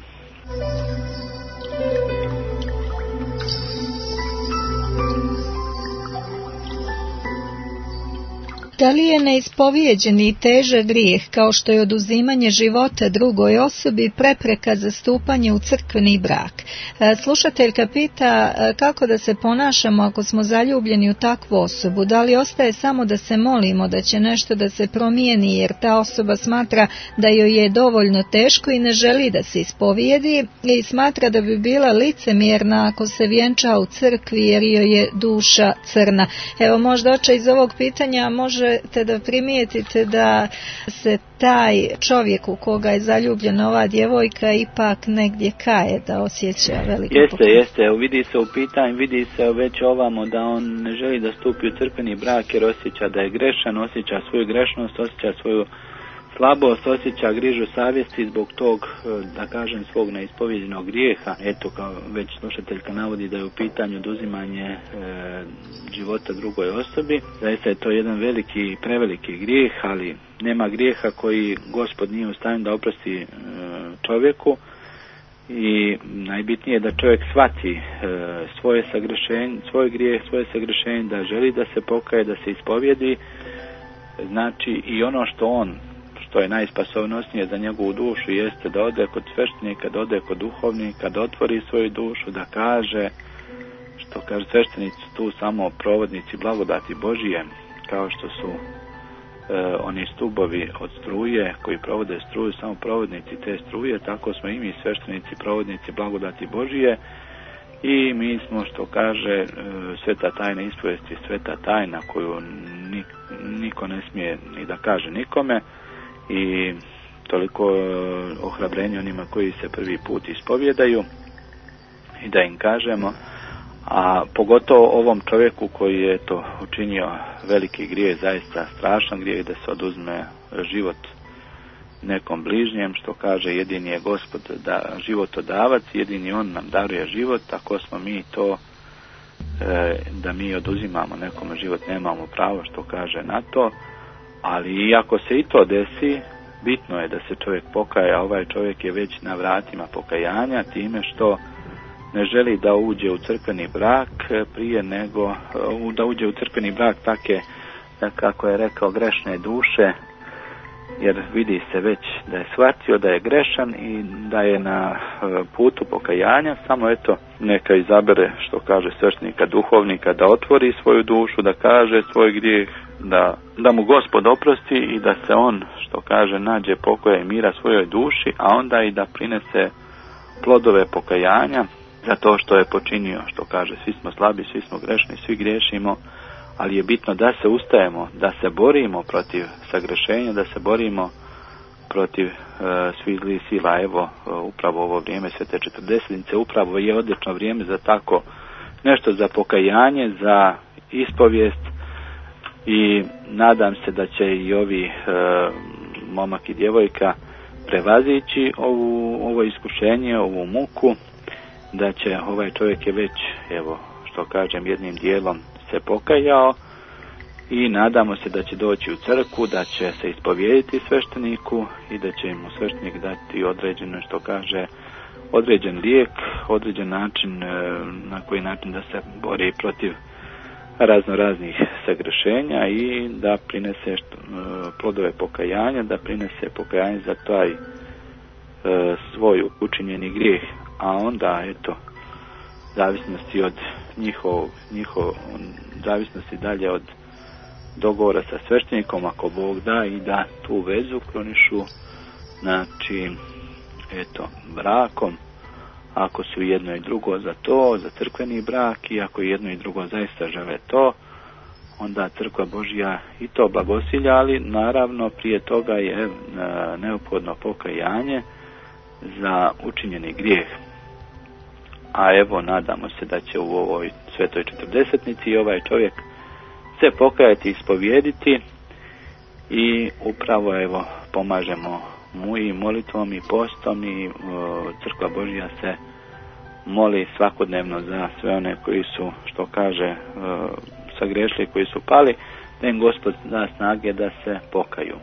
Da li je neispovijeđeni i težak grijeh, kao što je oduzimanje života drugoj osobi, prepreka za stupanje u crkveni brak? Slušateljka pita kako da se ponašamo ako smo zaljubljeni u takvu osobu. Da li ostaje samo da se molimo da će nešto da se promijeni, jer ta osoba smatra da joj je dovoljno teško i ne želi da se ispovijedi, i smatra da bi bila licemjerna ako se vjenča u crkvi jer joj je duša crna? Evo, možda oče iz ovog pitanja možete da primijetite da se taj čovjek u koga je zaljubljena ova djevojka ipak negdje kaje, da osjeća veliko pokajanje. Jeste, vidi se u pitanju, vidi se već ovamo da on ne želi da stupi u crkveni brak jer osjeća da je grešan, osjeća svoju grešnost, osjeća svoju slabost, osjeća grižu savjesti zbog tog, da kažem, svog neispovjeđenog grijeha. Eto, kao već slušateljka navodi da je u pitanju oduzimanje života drugoj osobi. Zaista je to jedan veliki, preveliki grijeh, ali nema grijeha koji Gospod nije u stanju da oprosti čovjeku. I najbitnije je da čovjek shvati svoje sagrešenje, svoj grijeh, svoje sagrešenje, da želi da se pokaje, da se ispovjedi. Znači i ono što je najspasonosnije za njegovu dušu jeste da ode kod sveštenika, da ode kod duhovnika, da otvori svoju dušu, da kaže, što kaže sveštenici, tu samo provodnici blagodati Božije, kao što su oni stubovi od struje koji provode struju, samo provodnici te struje, tako smo i mi sveštenici provodnici blagodati Božije i mi smo, što kaže, sveta tajna ispovesti, sveta tajna koju niko ne smije ni da kaže nikome. I toliko ohrabrenje onima koji se prvi put ispovjedaju i da im kažemo, a pogotovo ovom čovjeku koji je to učinio veliki grijeh, zaista strašan grijeh, da se oduzme život nekom bližnjem, što kaže jedini je Gospod da životodavac, jedini on nam daruje život, tako smo mi to da mi oduzimamo nekome život, nemamo pravo, što kaže na to. Ali iako se i to desi, bitno je da se čovjek pokaja. Ovaj čovjek je već na vratima pokajanja time što ne želi da uđe u crkveni brak prije nego da uđe u crkveni brak take, kako je rekao, grešne duše, jer vidi se već da je shvatio da je grešan i da je na putu pokajanja. Samo eto, neka izabere, što kaže sveštenika, duhovnika, da otvori svoju dušu, da kaže svoj grijeh, da mu Gospod oprosti i da se on, što kaže, nađe pokoja i mira svojoj duši, a onda i da prinese plodove pokajanja za to što je počinio, što kaže, svi smo slabi, svi smo grešni, svi griješimo, ali je bitno da se ustajemo, da se borimo protiv sagrešenja, da se borimo protiv svih zlih sila. Evo, upravo ovo vrijeme Svete Četrdesetnice, upravo je odlično vrijeme za tako nešto, za pokajanje, za ispovijest. I nadam se da će i ovi momak i djevojka prevazići ovo iskušenje, ovu muku, da će ovaj čovjek je već, evo, što kažem, jednim dijelom se pokajao i nadamo se da će doći u crkvu, da će se ispovijediti svešteniku i da će mu sveštenik dati određeno, što kaže, određen lijek, određen način, na koji način da se bori protiv raznih sagrešenja i da prinese plodove pokajanja, da prinese pokajanje za taj svoj učinjeni grijeh, a onda eto, zavisnosti od zavisnosti dalje od dogovora sa sveštenikom, ako Bog da, i da tu vezu kronišu, znači eto, brakom, ako su jedno i drugo za to, za crkveni brak, i ako jedno i drugo zaista žele to, onda Crkva Božja i to blagosilja, ali naravno prije toga je neophodno pokajanje za učinjeni grijeh. A evo, nadamo se da će u ovoj Svetoj Četrdesetnici ovaj čovjek se pokajati i ispovijediti i upravo evo pomažemo mu i molitvom i postom, i Crkva Božja se moli svakodnevno za sve one koji su, što kaže, sagrešili, koji su pali. da im Gospod da snage da se pokaju.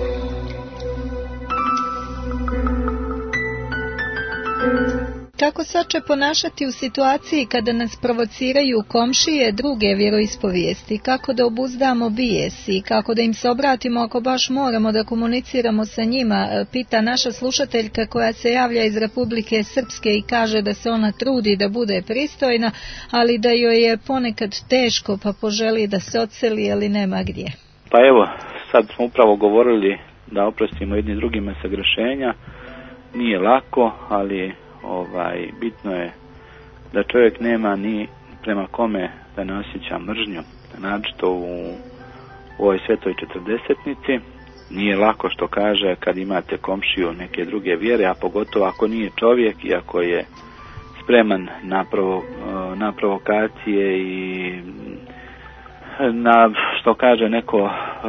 Kako sače ponašati u situaciji kada nas provociraju komšije druge vjeroispovijesti? Kako da obuzdamo bijes i kako da im se obratimo ako baš moramo da komuniciramo sa njima? Pita naša slušateljka koja se javlja iz Republike Srpske i kaže da se ona trudi da bude pristojna, ali da joj je ponekad teško pa poželi da se odseli, ali nema gdje. Pa evo, sad smo upravo govorili da oprostimo jedni drugima sagrešenja. Nije lako, ali bitno je da čovjek nema ni prema kome da ne osjeća mržnju. Naročito u ovoj svetoj četrdesetnici nije lako, što kaže, kad imate komšiju neke druge vjere, a pogotovo ako nije čovjek i ako je spreman na provokacije i na, što kaže, neko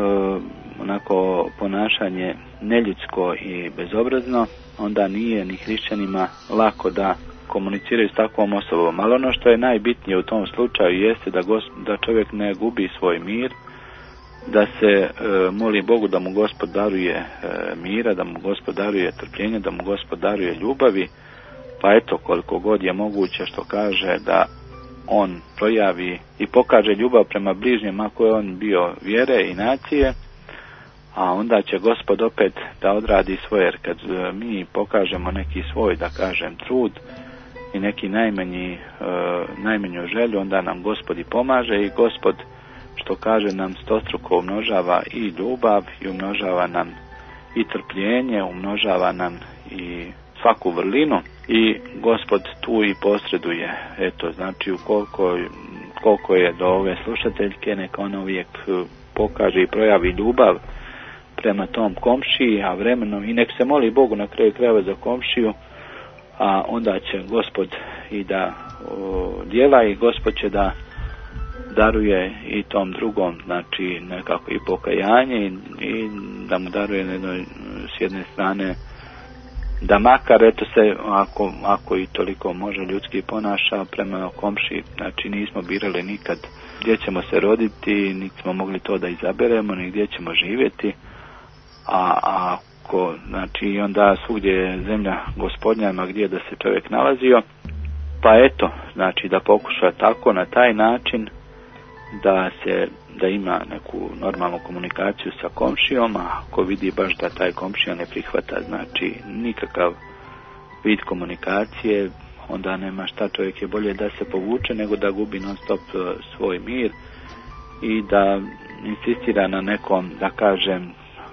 onako ponašanje neljudsko i bezobrazno, onda nije ni hrišćanima lako da komuniciraju s takvom osobom. Ali ono što je najbitnije u tom slučaju jeste da čovjek ne gubi svoj mir, da se moli Bogu da mu Gospod daruje mira, da mu Gospod daruje trpljenje, da mu Gospod daruje ljubavi, pa eto, koliko god je moguće, što kaže, da on projavi i pokaže ljubav prema bližnjem ako je on bio vjere i nacije, a onda će Gospod opet da odradi svoje, jer kad mi pokažemo neki svoj, da kažem, trud i neki najmanju želju, onda nam Gospod i pomaže i Gospod, što kaže, nam stostruko umnožava i ljubav i umnožava nam i trpljenje, umnožava nam i svaku vrlinu i Gospod tu i posreduje. Eto, znači koliko je do ove slušateljke, neka ona uvijek pokaže i projavi ljubav prema tom komšiji, a vremenom i nek se moli Bogu na kraju krajeva za komšiju, a onda će Gospod i da djela i Gospod će da daruje i tom drugom, znači nekako i pokajanje i da mu daruje s jedne strane da makar eto se ako i toliko može ljudski ponaša prema komšiji, znači nismo birali nikad gdje ćemo se roditi, niti smo mogli to da izaberemo, ni gdje ćemo živjeti, a ako, znači onda svugdje je zemlja Gospodnja, ima gdje da se čovjek nalazio, pa eto, znači da pokuša tako na taj način da ima neku normalnu komunikaciju sa komšijom, a ako vidi baš da taj komšija ne prihvata, znači nikakav vid komunikacije, onda nema šta, čovjek je bolje da se povuče nego da gubi non stop svoj mir i da insistira na nekom, da kažem,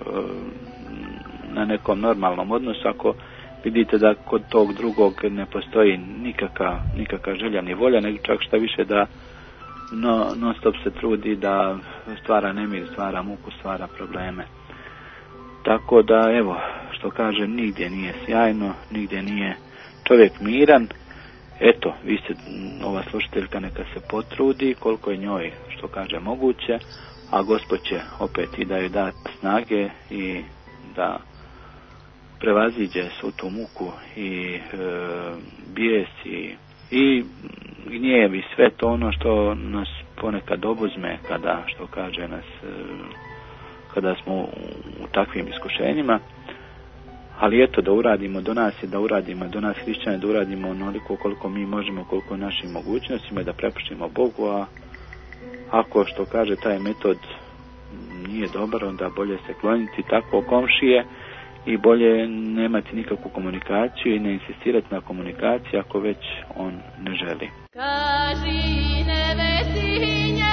na nekom normalnom odnosu. Ako vidite da kod tog drugog ne postoji nikakva želja ni volja, nego čak šta više da non stop se trudi da stvara nemir, stvara muku, stvara probleme. Tako da, evo, što kažem, nigdje nije sjajno, nigdje nije čovjek miran. Eto, vi ste, ova slušateljka, neka se potrudi koliko je njoj, što kaže, moguće, a Gospod će opet i da joj da snage i da prevaziđe svu tu muku i bijes i gnjev i sve to ono što nas ponekad obuzme kada, što kaže, kada smo u takvim iskušenjima. Ali eto, da uradimo do nas hrišćane, da uradimo onoliko koliko mi možemo, koliko našim mogućnostima, da prepuštimo Bogu, a ako, što kaže, taj metod nije dobar, onda bolje se kloniti tako komšije i bolje nemati nikakvu komunikaciju i ne insistirati na komunikaciji ako već on ne želi. Kaži nevesinje,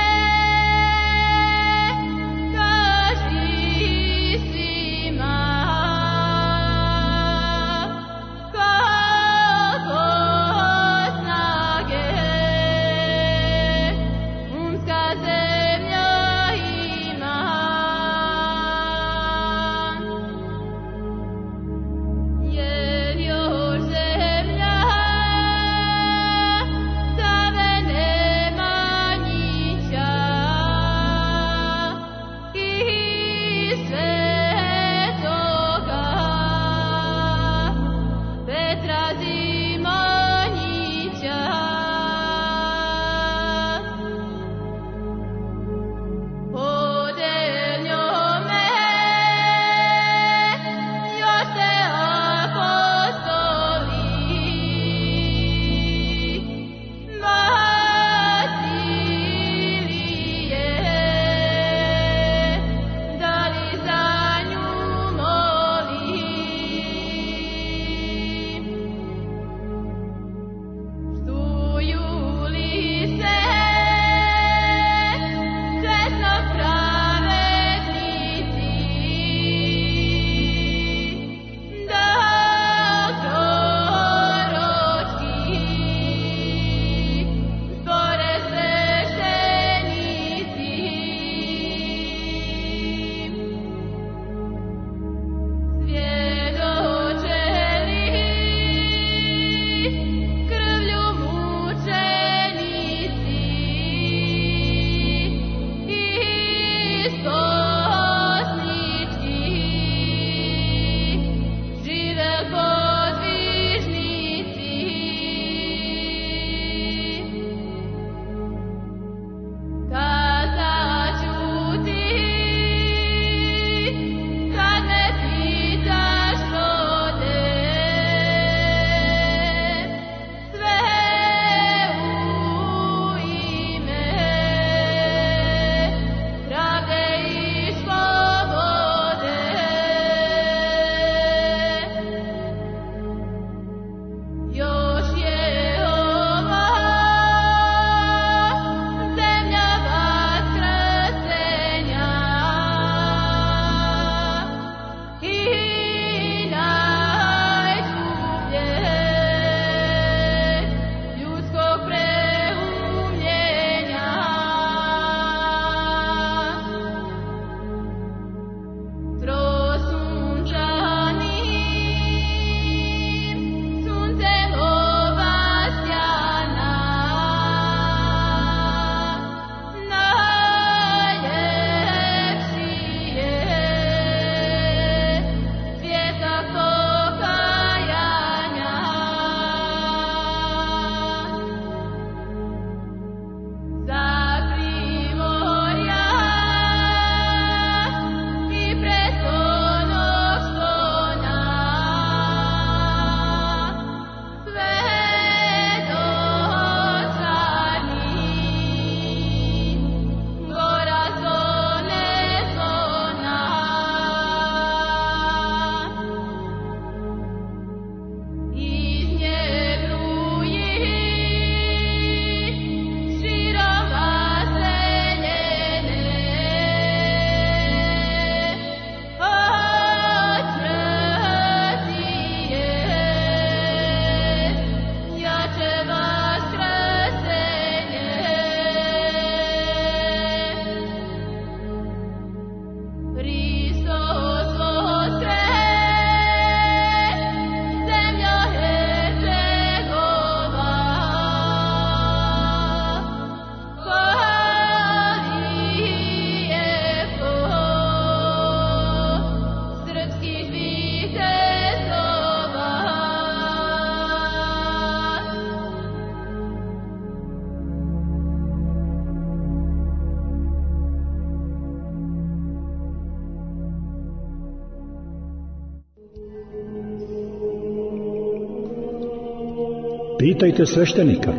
zemlja, da ve nema Pitajte sveštenika.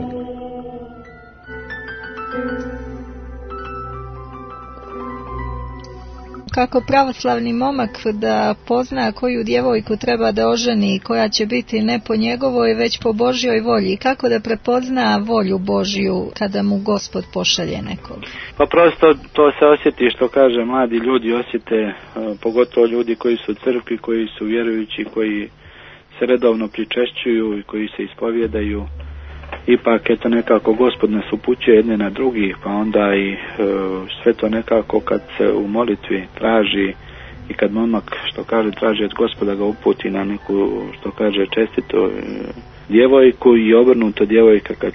Kako pravoslavni momak da pozna koju djevojku treba da oženi i koja će biti ne po njegovoj već po Božjoj volji? Kako da prepozna volju Božju kada mu Gospod pošalje nekog? Pa prosto to se osjeti, što kaže, mladi ljudi osjete, pogotovo ljudi koji su u crkvi, koji su vjerujući, koji se redovno pričešćuju i koji se ispovjedaju. Ipak eto nekako Gospod nas upućuje jedne na drugi, pa onda i sve to nekako kad se u molitvi traži i kad momak, što kaže, traži od Gospoda ga uputi na neku, što kaže, čestitu djevojku, i obrnuto djevojka kad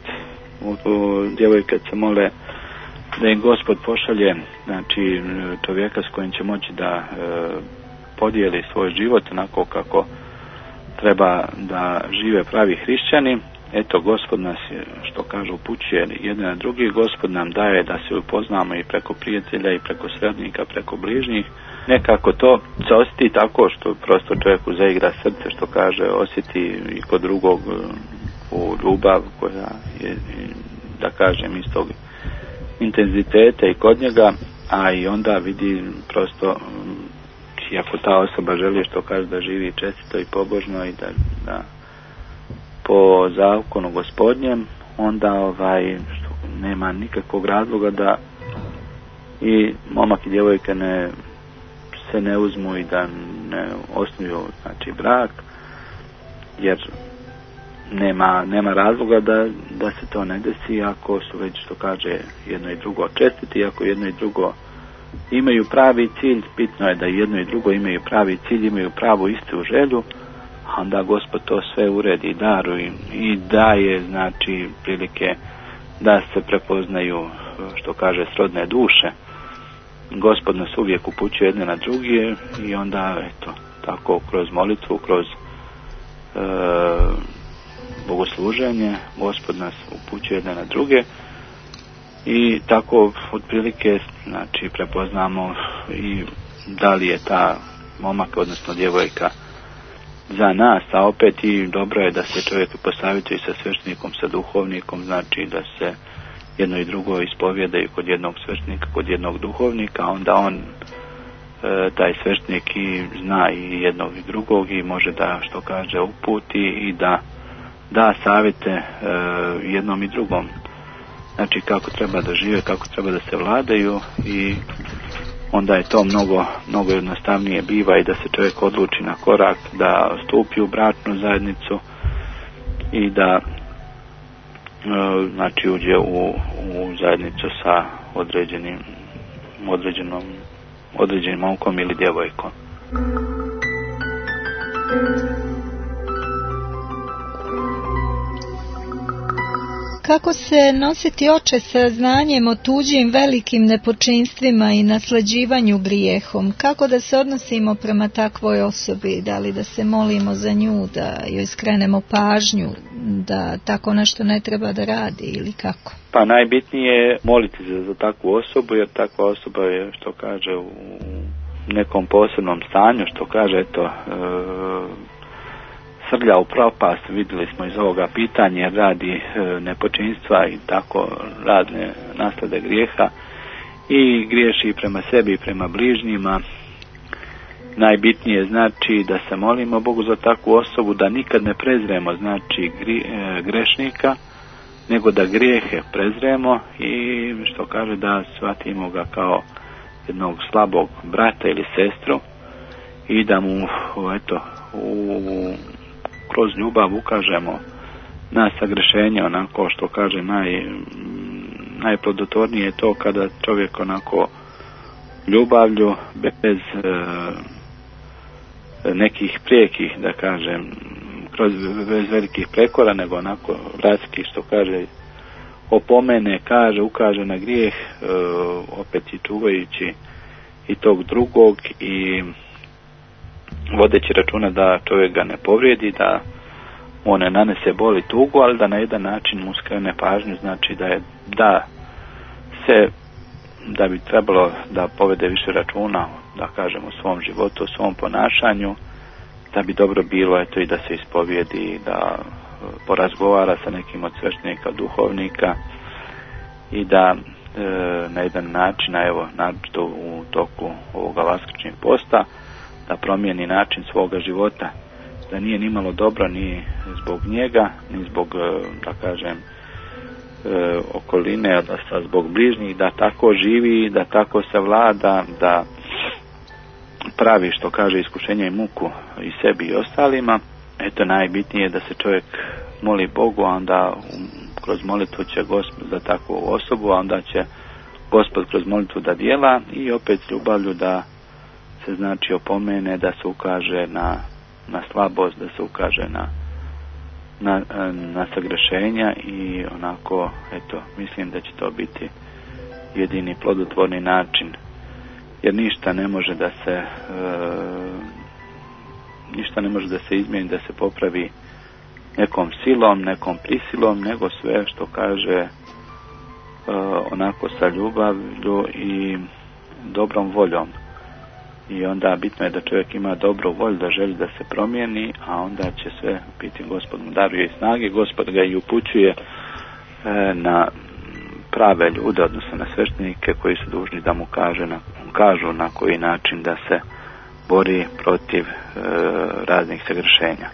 se mole da im Gospod pošalje, znači čovjeka s kojim će moći da podijeli svoj život onako kako treba da žive pravi hrišćani. Eto, Gospod nas, što kaže, upućuje jedne na drugi. Gospod nam daje da se upoznamo i preko prijatelja i preko srednika, preko bližnjih. Nekako to se osjeti tako što prosto čovjeku zaigra srce, što kaže, osjeti i kod drugog u ljubav koja je, da kažem, istog intenziteta i kod njega, a i onda vidi prosto, iako ta osoba želi, što kaže, da živi čestito i pobožno i da po zakonu Gospodnjem, onda što nema nikakvog razloga da i momak i djevojka se ne uzmu i da ne osnuju, znači, brak, jer nema razloga da se to ne desi ako su već, što kaže, jedno i drugo čestiti, ako jedno i drugo imaju pravi cilj. Bitno je da jedno i drugo imaju pravi cilj, imaju pravu istu želju, onda Gospod to sve uredi i daruje i daje, znači, prilike da se prepoznaju, što kaže, srodne duše. Gospod nas uvijek upućuje jedne na druge i onda, eto, tako kroz molitvu, kroz bogosluženje, Gospod nas upućuje jedne na druge i tako otprilike, znači, prepoznamo i da li je ta momak, odnosno djevojka, za nas, a opet i dobro je da se čovjek posavjetuje sa sveštenikom, sa duhovnikom, znači da se jedno i drugo ispovjedaju kod jednog sveštnika, kod jednog duhovnika, onda on, taj sveštnik, i zna i jednog i drugog i može da, što kaže, uputi i da savjete jednom i drugom, znači kako treba da žive, kako treba da se vladaju, i onda je to mnogo jednostavnije biva i da se čovjek odluči na korak, da stupi u bračnu zajednicu i da znači uđe u zajednicu sa određenim momkom ili djevojkom. Kako se nositi, oče, sa znanjem o tuđim velikim nepočinstvima i naslađivanju grijehom? Kako da se odnosimo prema takvoj osobi? Da li da se molimo za nju, da joj skrenemo pažnju, da tako nešto ne treba da radi ili kako? Pa najbitnije je moliti se za takvu osobu, jer takva osoba je, što kaže, u nekom posebnom stanju, što kaže, eto, srlja u propast, vidjeli smo iz ovoga pitanja, jer radi nepočinstva i tako razne naslade grijeha i griješi prema sebi i prema bližnjima. Najbitnije znači da se molimo Bogu za takvu osobu, da nikad ne prezremo, znači, grešnika, nego da grijehe prezremo i, što kaže, da shvatimo ga kao jednog slabog brata ili sestru i da mu, eto, kroz ljubav ukažemo na sagrešenje, onako, što kaže, najplodotvornije je to kada čovjek onako ljubavlju, bez nekih prijekih, da kažem, bez velikih prekora, nego onako bratski, što kaže, opomene, kaže, ukaže na grijeh, opet i čuvajući i tog drugog i vodeći računa da čovjek ga ne povrijedi, da mu ne nanese bol i tugu, ali da na jedan način mu skrene pažnju, znači da bi trebalo da povede više računa, da kažem, u svom životu, u svom ponašanju, da bi dobro bilo, eto, i da se ispovijedi, da porazgovara sa nekim od sveštenika, duhovnika i da na jedan način, a evo naročito u toku ovoga vaskršnjeg posta, da promijeni način svoga života, da nije nimalo dobro ni zbog njega, ni zbog, da kažem, okoline, da zbog bližnjih, da tako živi, da tako se vlada, da pravi, što kaže, iskušenja i muku i sebi i ostalima. Eto, najbitnije je da se čovjek moli Bogu, a onda kroz molitvu će Gospod za takvu osobu, a onda će Gospod kroz molitvu da djela i opet s ljubavlju da se znači opomene, da se ukaže na slabost, da se ukaže na sagrešenja i onako, eto, mislim da će to biti jedini plodotvorni način, jer ništa ne može da se izmijeni, da se popravi nekom silom, nekom prisilom, nego sve, što kaže, onako sa ljubavlju i dobrom voljom. I onda bitno je da čovjek ima dobru volju, da želi da se promijeni, a onda će sve biti, Gospod mu daruje i snage, Gospod ga i upućuje na prave ljude, odnosno na sveštenike koji su dužni da mu kažu na koji način da se bori protiv raznih sagrešenja.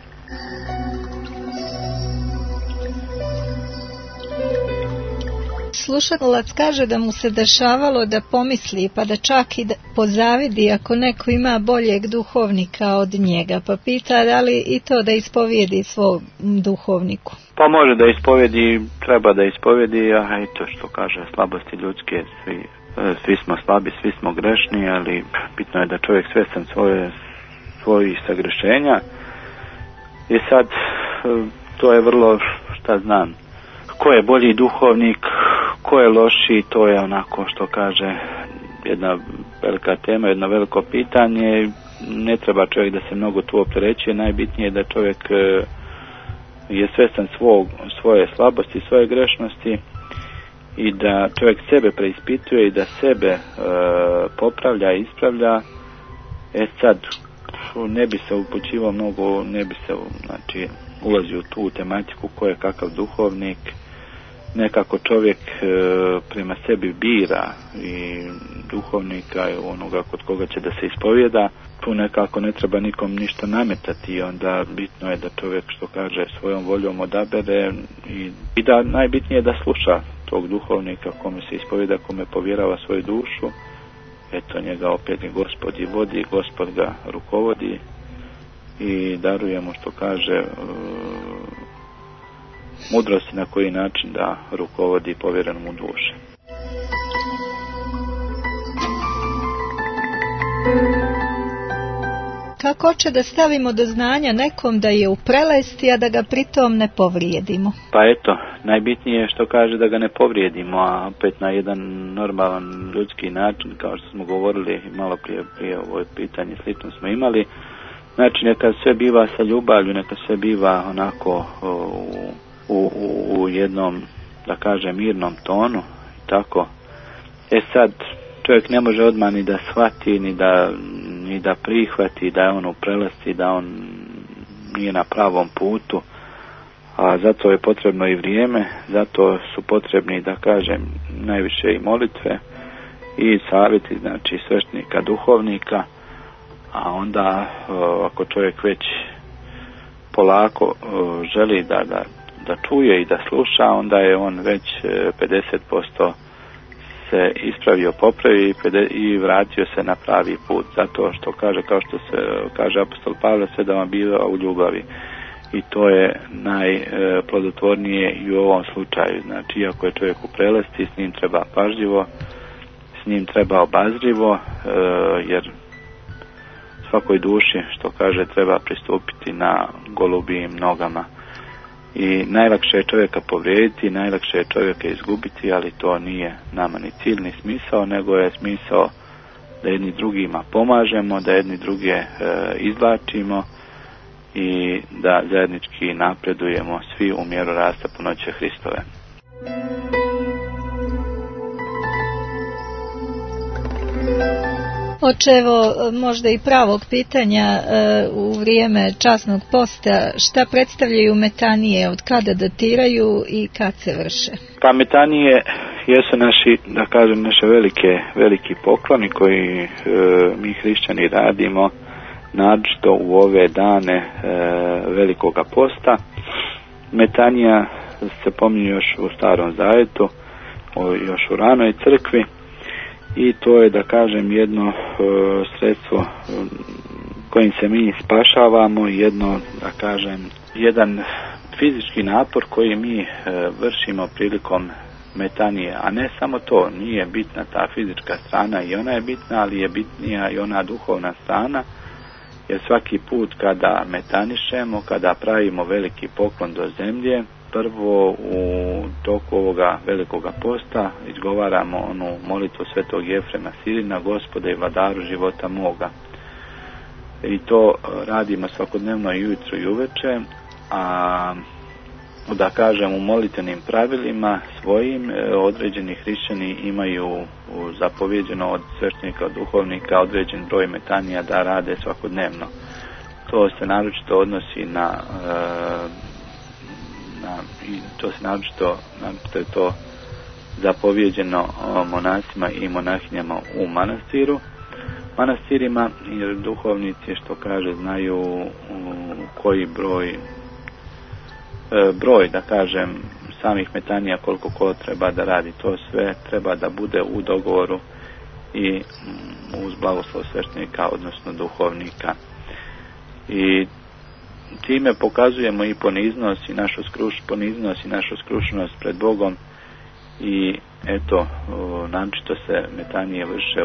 Slušalac kaže da mu se dešavalo da pomisli, pa da čak i pozavidi ako neko ima boljeg duhovnika od njega, pa pita da li i to da ispovijedi svom duhovniku. Pa može da ispovijedi, treba da ispovijedi, a eto, što kaže, slabosti ljudske, svi smo slabi, svi smo grešni, ali bitno je da čovjek svjestan svojih sagrešenja. I sad, to je vrlo, šta znam, ko je bolji duhovnik, ko je lošiji, to je onako, što kaže, jedna velika tema, jedno veliko pitanje. Ne treba čovjek da se mnogo tu opterećuje, najbitnije je da čovjek je svjestan svoje slabosti, svoje grešnosti i da čovjek sebe preispituje i da sebe popravlja i ispravlja. Sad, ne bi se upućivao mnogo, ne bi se, znači, ulazio u tu tematiku ko je kakav duhovnik. Nekako čovjek prema sebi bira i duhovnika i onoga kod koga će da se ispovijeda. Tu nekako ne treba nikom ništa nametati i onda bitno je da čovjek, što kaže, svojom voljom odabere i da najbitnije je da sluša tog duhovnika kome se ispovijeda, kome povjerava svoju dušu. Eto, njega opet i Gospod i vodi, Gospod ga rukovodi i daruje mu, što kaže, mudrosti na koji način da rukovodi povjerenom u duši. Kako će da stavimo do znanja nekom da je u prelesti, a da ga pritom ne povrijedimo? Pa eto, najbitnije je, što kaže, da ga ne povrijedimo, a opet na jedan normalan ljudski način, kao što smo govorili malo prije ovo pitanje slično smo imali. Znači, neka sve biva sa ljubavlju, neka sve biva onako u jednom, da kažem, mirnom tonu i tako. Sad, čovjek ne može odmah ni da shvati, ni da prihvati da je on u prelasti, da on nije na pravom putu, a zato je potrebno i vrijeme, zato su potrebni, da kažem, najviše i molitve i savjeti, znači sveštenika, duhovnika, a onda ako čovjek već polako želi da čuje i da sluša, onda je on već 50% se ispravio, popravi i vratio se na pravi put. Zato što kaže, kao što se kaže apostol Pavle, sve da vam biva u ljubavi. I to je najplodotvornije i u ovom slučaju. Znači, iako je čovjek u prelesti, s njim treba pažljivo, s njim treba obazrivo, jer svakoj duši, što kaže, treba pristupiti na golubijim nogama. I najlakše je čovjeka povrijediti, najlakše je čovjeka izgubiti, ali to nije nama ni cilj, ni smisao, nego je smisao da jedni drugima pomažemo, da jedni druge izvlačimo i da zajednički napredujemo svi u mjeru rasta punoće Hristove. Očevo, možda i pravog pitanja u vrijeme časnog posta, šta predstavljaju metanije, od kada datiraju i kad se vrše? Pa metanije jesu naše veliki pokloni koji mi hrišćani radimo, naročito u ove dane velikoga posta. Metanija se pominje još u Starom Zavetu, još u ranoj crkvi, i to je, da kažem, jedno sredstvo kojim se mi spašavamo, jedan fizički napor koji mi vršimo prilikom metanije, a ne samo to, nije bitna ta fizička strana, i ona je bitna, ali je bitnija i ona duhovna strana, jer svaki put kada metanišemo, kada pravimo veliki poklon do zemlje, prvo u toku ovoga velikoga posta izgovaramo onu molitvu svetog Jefrema Sirina, Gospode i vladaru života moga. I to radimo svakodnevno i ujutro i uveče, a da kažem, u molitvenim pravilima svojim određeni hrišćani imaju zapovjeđeno od sveštenika, od duhovnika određen broj metanija da rade svakodnevno. To se naročito odnosi naročito je to zapovjeđeno monasima i monahinjama u manastirima, jer duhovnici, što kaže, znaju koji broj, da kažem, samih metanija, koliko ko treba da radi. To sve treba da bude u dogovoru i uz blagoslov sveštenika, odnosno duhovnika. I time pokazujemo i poniznost i našu skrušenost pred Bogom, i eto, naročito se metanije vrše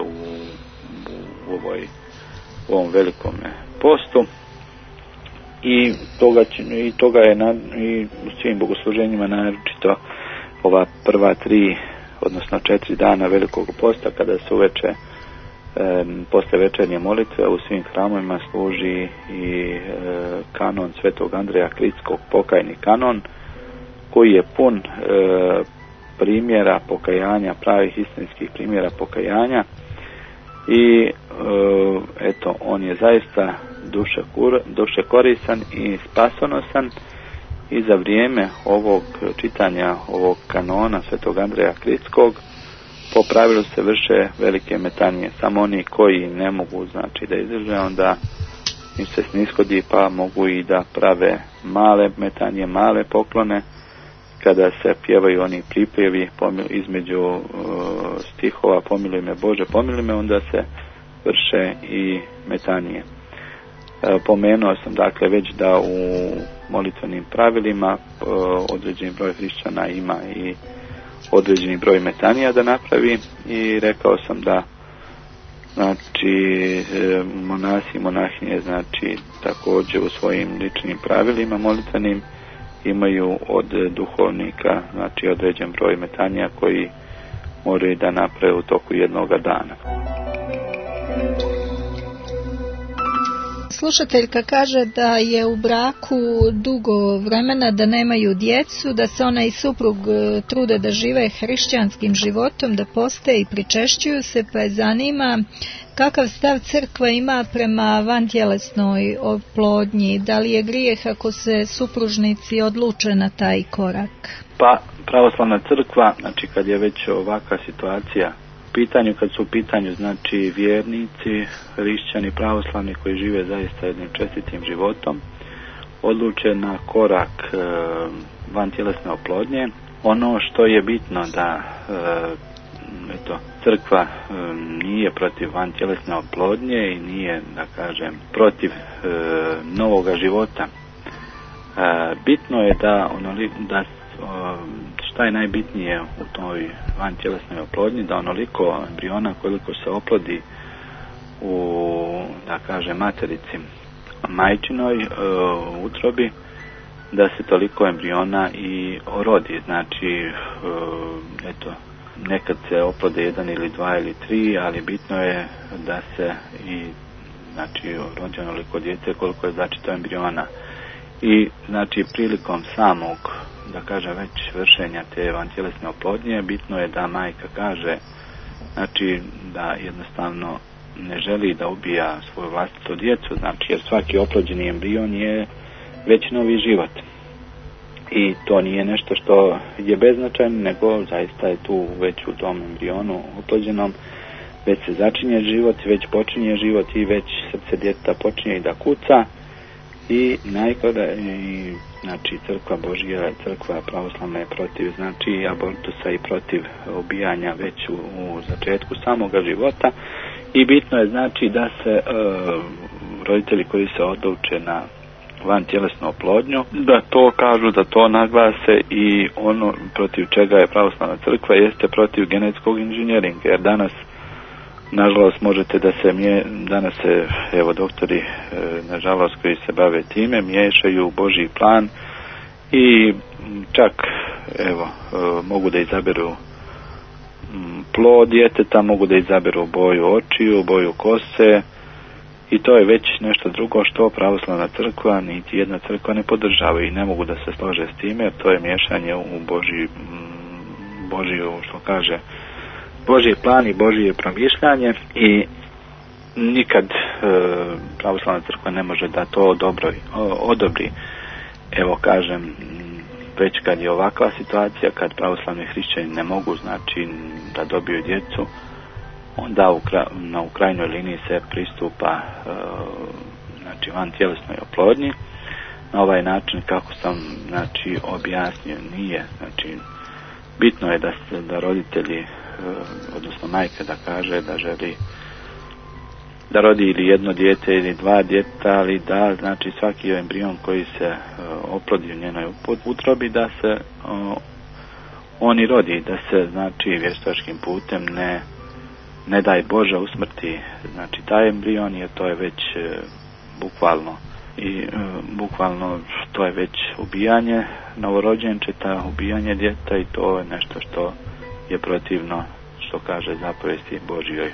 u ovom velikom postu, i toga je i u svim bogosluženjima, naročito ova prva 3, odnosno 4 dana velikog posta, kada se uveče posle večernje molitve u svim hramovima služi i kanon svetog Andreja Kritskog, pokajni kanon, koji je pun primjera pokajanja, pravih istinskih primjera pokajanja, i eto, on je zaista duše korisan i spasonosan, i za vrijeme ovog čitanja ovog kanona svetog Andreja Kritskog po pravilu se vrše velike metanije. Samo oni koji ne mogu, znači, da izdrže, onda im se snishodi, pa mogu i da prave male metanije, male poklone, kada se pjevaju oni pripjevi između stihova pomiluj me Bože, pomiluj me, onda se vrše i metanije. Pomenuo sam, dakle, već da u molitvenim pravilima određeni broj hrišćana ima i određeni broj metanija da napravi, i rekao sam da, znači, monasi i monahinje, znači, također u svojim ličnim pravilima molitvenim imaju od duhovnika, znači, određen broj metanija koji moraju da naprave u toku jednoga dana. Slušateljka kaže da je u braku dugo vremena, da nemaju djecu, da se ona i suprug trude da žive hrišćanskim životom, da poste i pričešćuju se, pa je zanima kakav stav crkva ima prema vantjelesnoj oplodnji, da li je grijeh ako se supružnici odluče na taj korak? Pa pravoslavna crkva, znači, kad je već ovakva situacija pitanju, kad su u pitanju, znači, vjernici, hrišćani, pravoslavni koji žive zaista jednim čestitim životom, odluče na korak vantjelesne oplodnje. Ono što je bitno da crkva nije protiv vantjelesne oplodnje i nije, da kažem, protiv novoga života. Bitno je da šta je najbitnije u toj vantjelesnoj oplodnji, da onoliko embriona koliko se oplodi u, da kažem, materici majčinoj utrobi, da se toliko embriona i rodi. Znači, eto, nekad se oplode 1 ili 2 ili 3, ali bitno je da se i, znači, rodi onoliko djece koliko je, znači, to embriona. I, znači, prilikom samog, da kažem, već vršenja te vantjelesne oplodnje, bitno je da majka kaže, znači, da jednostavno ne želi da ubija svoju vlastitu djecu, znači jer svaki oplođeni embrion je već novi život. I to nije nešto što je beznačajno, nego zaista je tu već u tom embrionu oplođenom, već se začinje život, već počinje život i već srce djeteta počinje i da kuca. I najgore, znači crkva Božja, crkva pravoslavna je protiv, znači abortusa i protiv ubijanja već u začetku samoga života. I bitno je znači da se roditelji koji se odluče na vantjelesnu oplodnju, da to kažu, da to naglase, i ono protiv čega je pravoslavna crkva jeste protiv genetskog inženjeringa, jer danas nažalost možete da se danas se, evo doktori nažalost koji se bave time, miješaju u Božji plan i čak evo mogu da izaberu plod djeteta, mogu da izaberu boju očiju, boju kose, i to je već nešto drugo što pravoslavna crkva niti jedna crkva ne podržava i ne mogu da se slože s time, jer to je miješanje u Božju, što kaže, Božji plan i Božje promišljanje, i nikad pravoslavna crkva ne može da to odobri. Evo kažem, već kad je ovakva situacija, kad pravoslavni hrišćani ne mogu znači da dobiju djecu, onda u krajnjoj liniji se pristupa znači vantjelesnoj oplodnji. Na ovaj način kako sam znači objasnio, nije znači bitno je da roditelji, odnosno majka da kaže da želi da rodi ili jedno dijete ili dva djeteta, ali da znači svaki embrion koji se oplodi u njenoj utrobi, da se oni rodi, da se znači vještačkim putem ne daj Bože usmrti znači taj embrion, jer to je već bukvalno to je već ubijanje novorođenčeta, ubijanje djeteta, i to je nešto što je protivno, što kaže zapovesti Božjoj.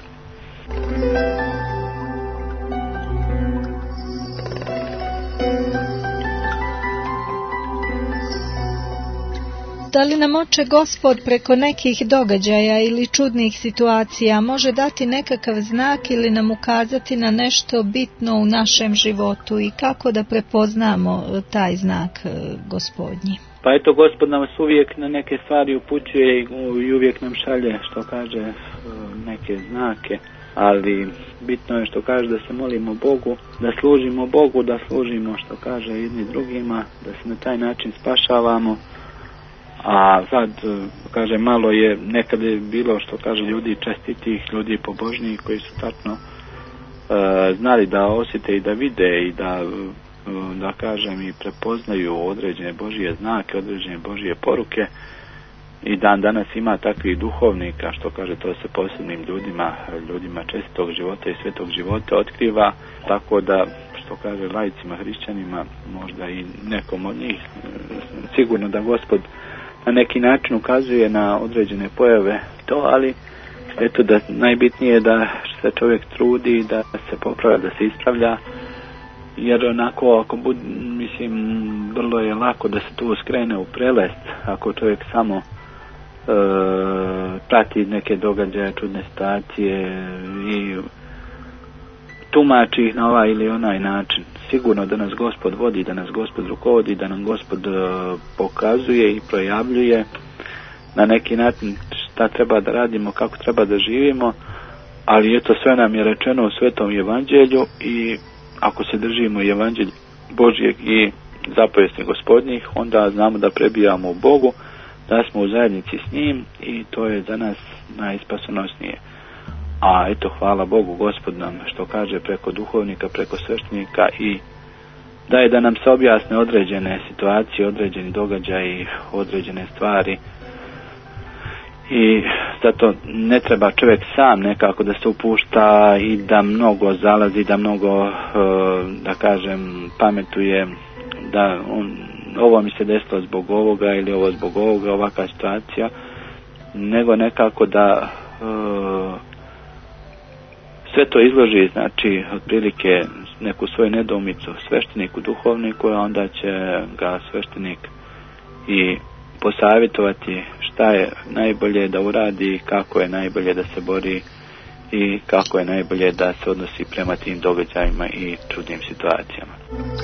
Da li nam Oče Gospod preko nekih događaja ili čudnih situacija može dati nekakav znak ili nam ukazati na nešto bitno u našem životu, i kako da prepoznamo taj znak Gospodnji? Pa eto, Gospod nam uvijek na neke stvari upućuje i uvijek nam šalje, što kaže, neke znake, ali bitno je, što kaže, da se molimo Bogu, da služimo Bogu, da služimo, što kaže, jedni drugima, da se na taj način spašavamo. A sad, kaže, malo je, nekad je bilo, što kaže, ljudi čestitih, ljudi pobožnijih koji su tačno znali da osjete i da vide i da kažem i prepoznaju određene Božje znake, određene Božje poruke, i danas ima takvih duhovnika, što kaže, to se posebnim ljudima čestitog života i svetog života otkriva, tako da, što kaže, laicima, hrišćanima, možda i nekom od njih, sigurno da Gospod na neki način ukazuje na određene pojave to, ali eto, da najbitnije je da se čovjek trudi, da se popravlja, da se ispravlja, jer onako, mislim, vrlo je lako da se tu skrene u prelest, ako čovjek samo prati neke događaje, čudne situacije i tumači ih na ovaj ili onaj način. Sigurno da nas Gospod vodi, da nas Gospod rukovodi, da nam Gospod pokazuje i projavljuje na neki način šta treba da radimo, kako treba da živimo, ali eto, sve nam je rečeno u Svetom Evanđelju, i ako se držimo Evanđelja Božjeg i zapovesti Gospodnjih, onda znamo da prebijamo u Bogu, da smo u zajednici s njim, i to je za nas najspasonosnije. A eto, hvala Bogu, Gospod nam, što kaže, preko duhovnika, preko sveštenika, i daje da nam se objasne određene situacije, određeni događaji, određene stvari, i zato ne treba čovjek sam nekako da se upušta i da mnogo zalazi, da mnogo, da kažem, pametuje, da ovo mi se desilo zbog ovoga ili ovo zbog ovoga, ovakva situacija, nego nekako da sve to izloži, znači otprilike neku svoju nedoumicu svešteniku, duhovniku, a onda će ga sveštenik i posavjetovati šta je najbolje da uradi, kako je najbolje da se bori i kako je najbolje da se odnosi prema tim događajima i čudnim situacijama.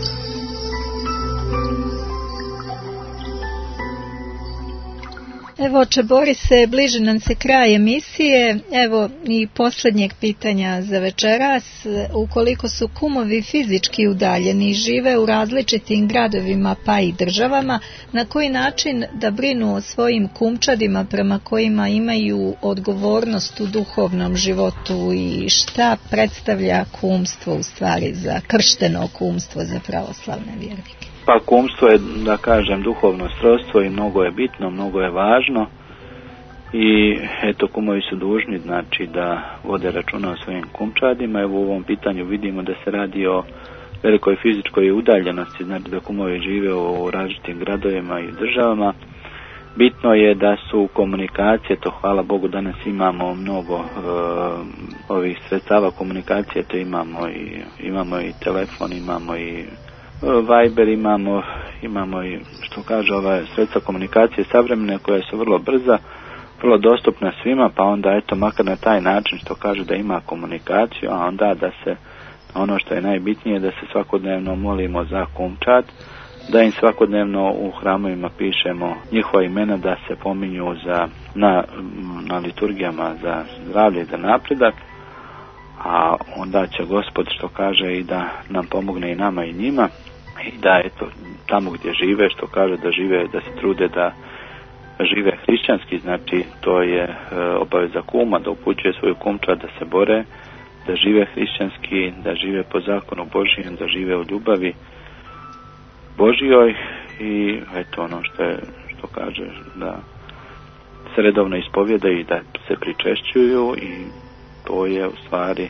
Evo, Borise, bliže nam se kraj emisije. Evo i posljednjeg pitanja za večeras. Ukoliko su kumovi fizički udaljeni i žive u različitim gradovima pa i državama, na koji način da brinu o svojim kumčadima prema kojima imaju odgovornost u duhovnom životu i šta predstavlja kumstvo u stvari za kršteno kumstvo za pravoslavne vjernike? Pa kumstvo je, da kažem, duhovno srodstvo i mnogo je bitno, mnogo je važno i eto, kumovi su dužni, znači, da vode računa o svojim kumčadima. Evo u ovom pitanju vidimo da se radi o velikoj fizičkoj udaljenosti, znači da kumovi žive u različitim gradovima i državama. Bitno je da su komunikacije, to hvala Bogu danas imamo mnogo ovih sredstava komunikacije, to imamo i telefon, imamo i Viber, imamo i, što kaže, sredstva komunikacije savremene koja su vrlo brza, vrlo dostupna svima, pa onda eto makar na taj način, što kaže, da ima komunikaciju, a onda da se, ono što je najbitnije, da se svakodnevno molimo za kumčad, da im svakodnevno u hramovima pišemo njihova imena, da se pominju na liturgijama za zdravlje i za napredak, a onda će Gospod, što kaže, i da nam pomogne i nama i njima, i da eto tamo gdje žive, što kaže, da žive, da se trude da žive hrišćanski, znači to je obaveza kuma, da upućuje svoju kumčad da se bore, da žive hrišćanski, da žive po zakonu Božijem, da žive u ljubavi Božijoj i eto ono što kaže, da se redovno ispovjedaju i da se pričešćuju, i to je u stvari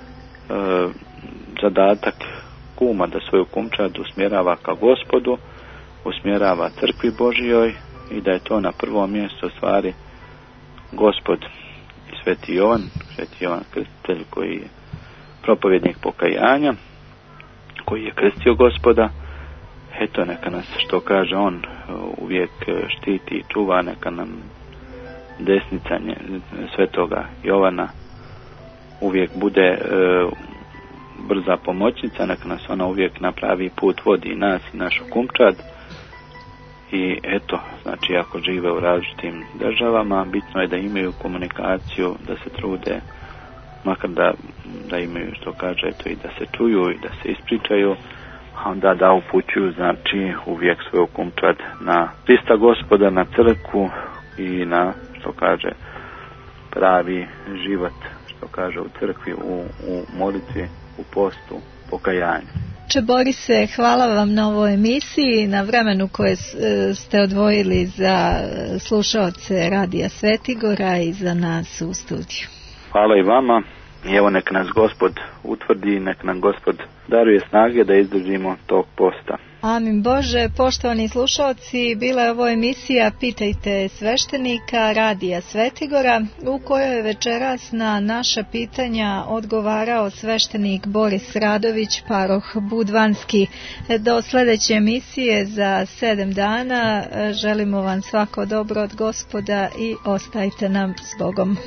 zadatak kuma, da svoju kumčad usmjerava ka Gospodu, usmjerava crkvi Božijoj, i da je to na prvom mjestu u stvari Gospod i Sveti Jovan Krstitelj, koji je propovjednik pokajanja, koji je krstio Gospoda. Eto, neka nas, što kaže on, uvijek štiti i čuva, neka nam desnica Svetoga Jovana uvijek bude brza pomoćnica, neka nas ona uvijek napravi put, vodi nas i našu kumčad. I eto, znači ako žive u različitim državama, bitno je da imaju komunikaciju, da se trude, makar da imaju, što kaže, eto, i da se čuju i da se ispričaju, a onda da upućuju, znači, uvijek svoju kumčad na Krista Gospoda, na crkvu i na, što kaže, pravi život, što kaže, u crkvi, u molitvi, u postu, pokajanju. Borise, hvala vam na ovoj emisiji, na vremenu koje ste odvojili za slušaoce Radija Svetigora i za nas u studiju. Hvala i vama. I evo, nek nas Gospod utvrdi, nek nam Gospod daruje snage da izdržimo tog posta. Amin Bože. Poštovani slušaoci, bila je ovo emisija Pitajte sveštenika Radija Svetigora, u kojoj je večeras na naša pitanja odgovarao sveštenik Boris Radović, paroh Budvanski. Do sljedeće emisije za 7 dana želimo vam svako dobro od Gospoda i ostajte nam s Bogom.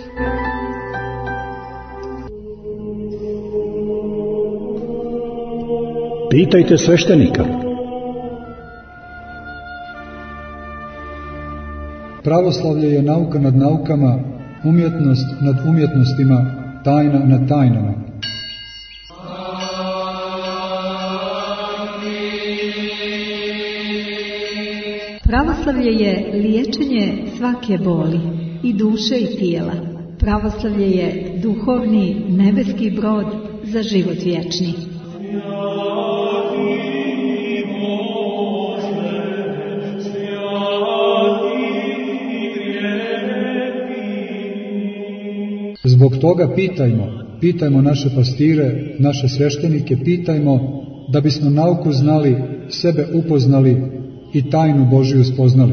Pitajte sveštenika. Pravoslavlje je nauka nad naukama, umjetnost nad umjetnostima, tajna nad tajnama. Pravoslavlje je liječenje svake boli, i duše i tijela. Pravoslavlje je duhovni nebeski brod za život vječni. Zbog toga pitajmo naše pastire, naše sveštenike, pitajmo da bismo nauku znali, sebe upoznali i tajnu Božiju spoznali.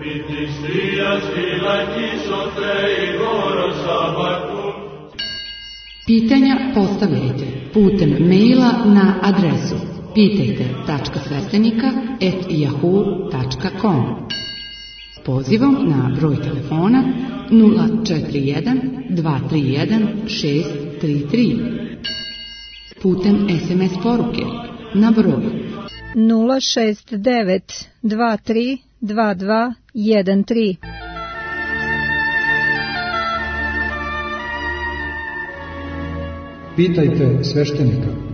Pitanja postavljajte putem maila na adresu pitajte.sveštenika@yahoo.com. pozivom na broj telefona 041 231 633, putem SMS poruke na broj 069 23 22 13. Pitajte sveštenika.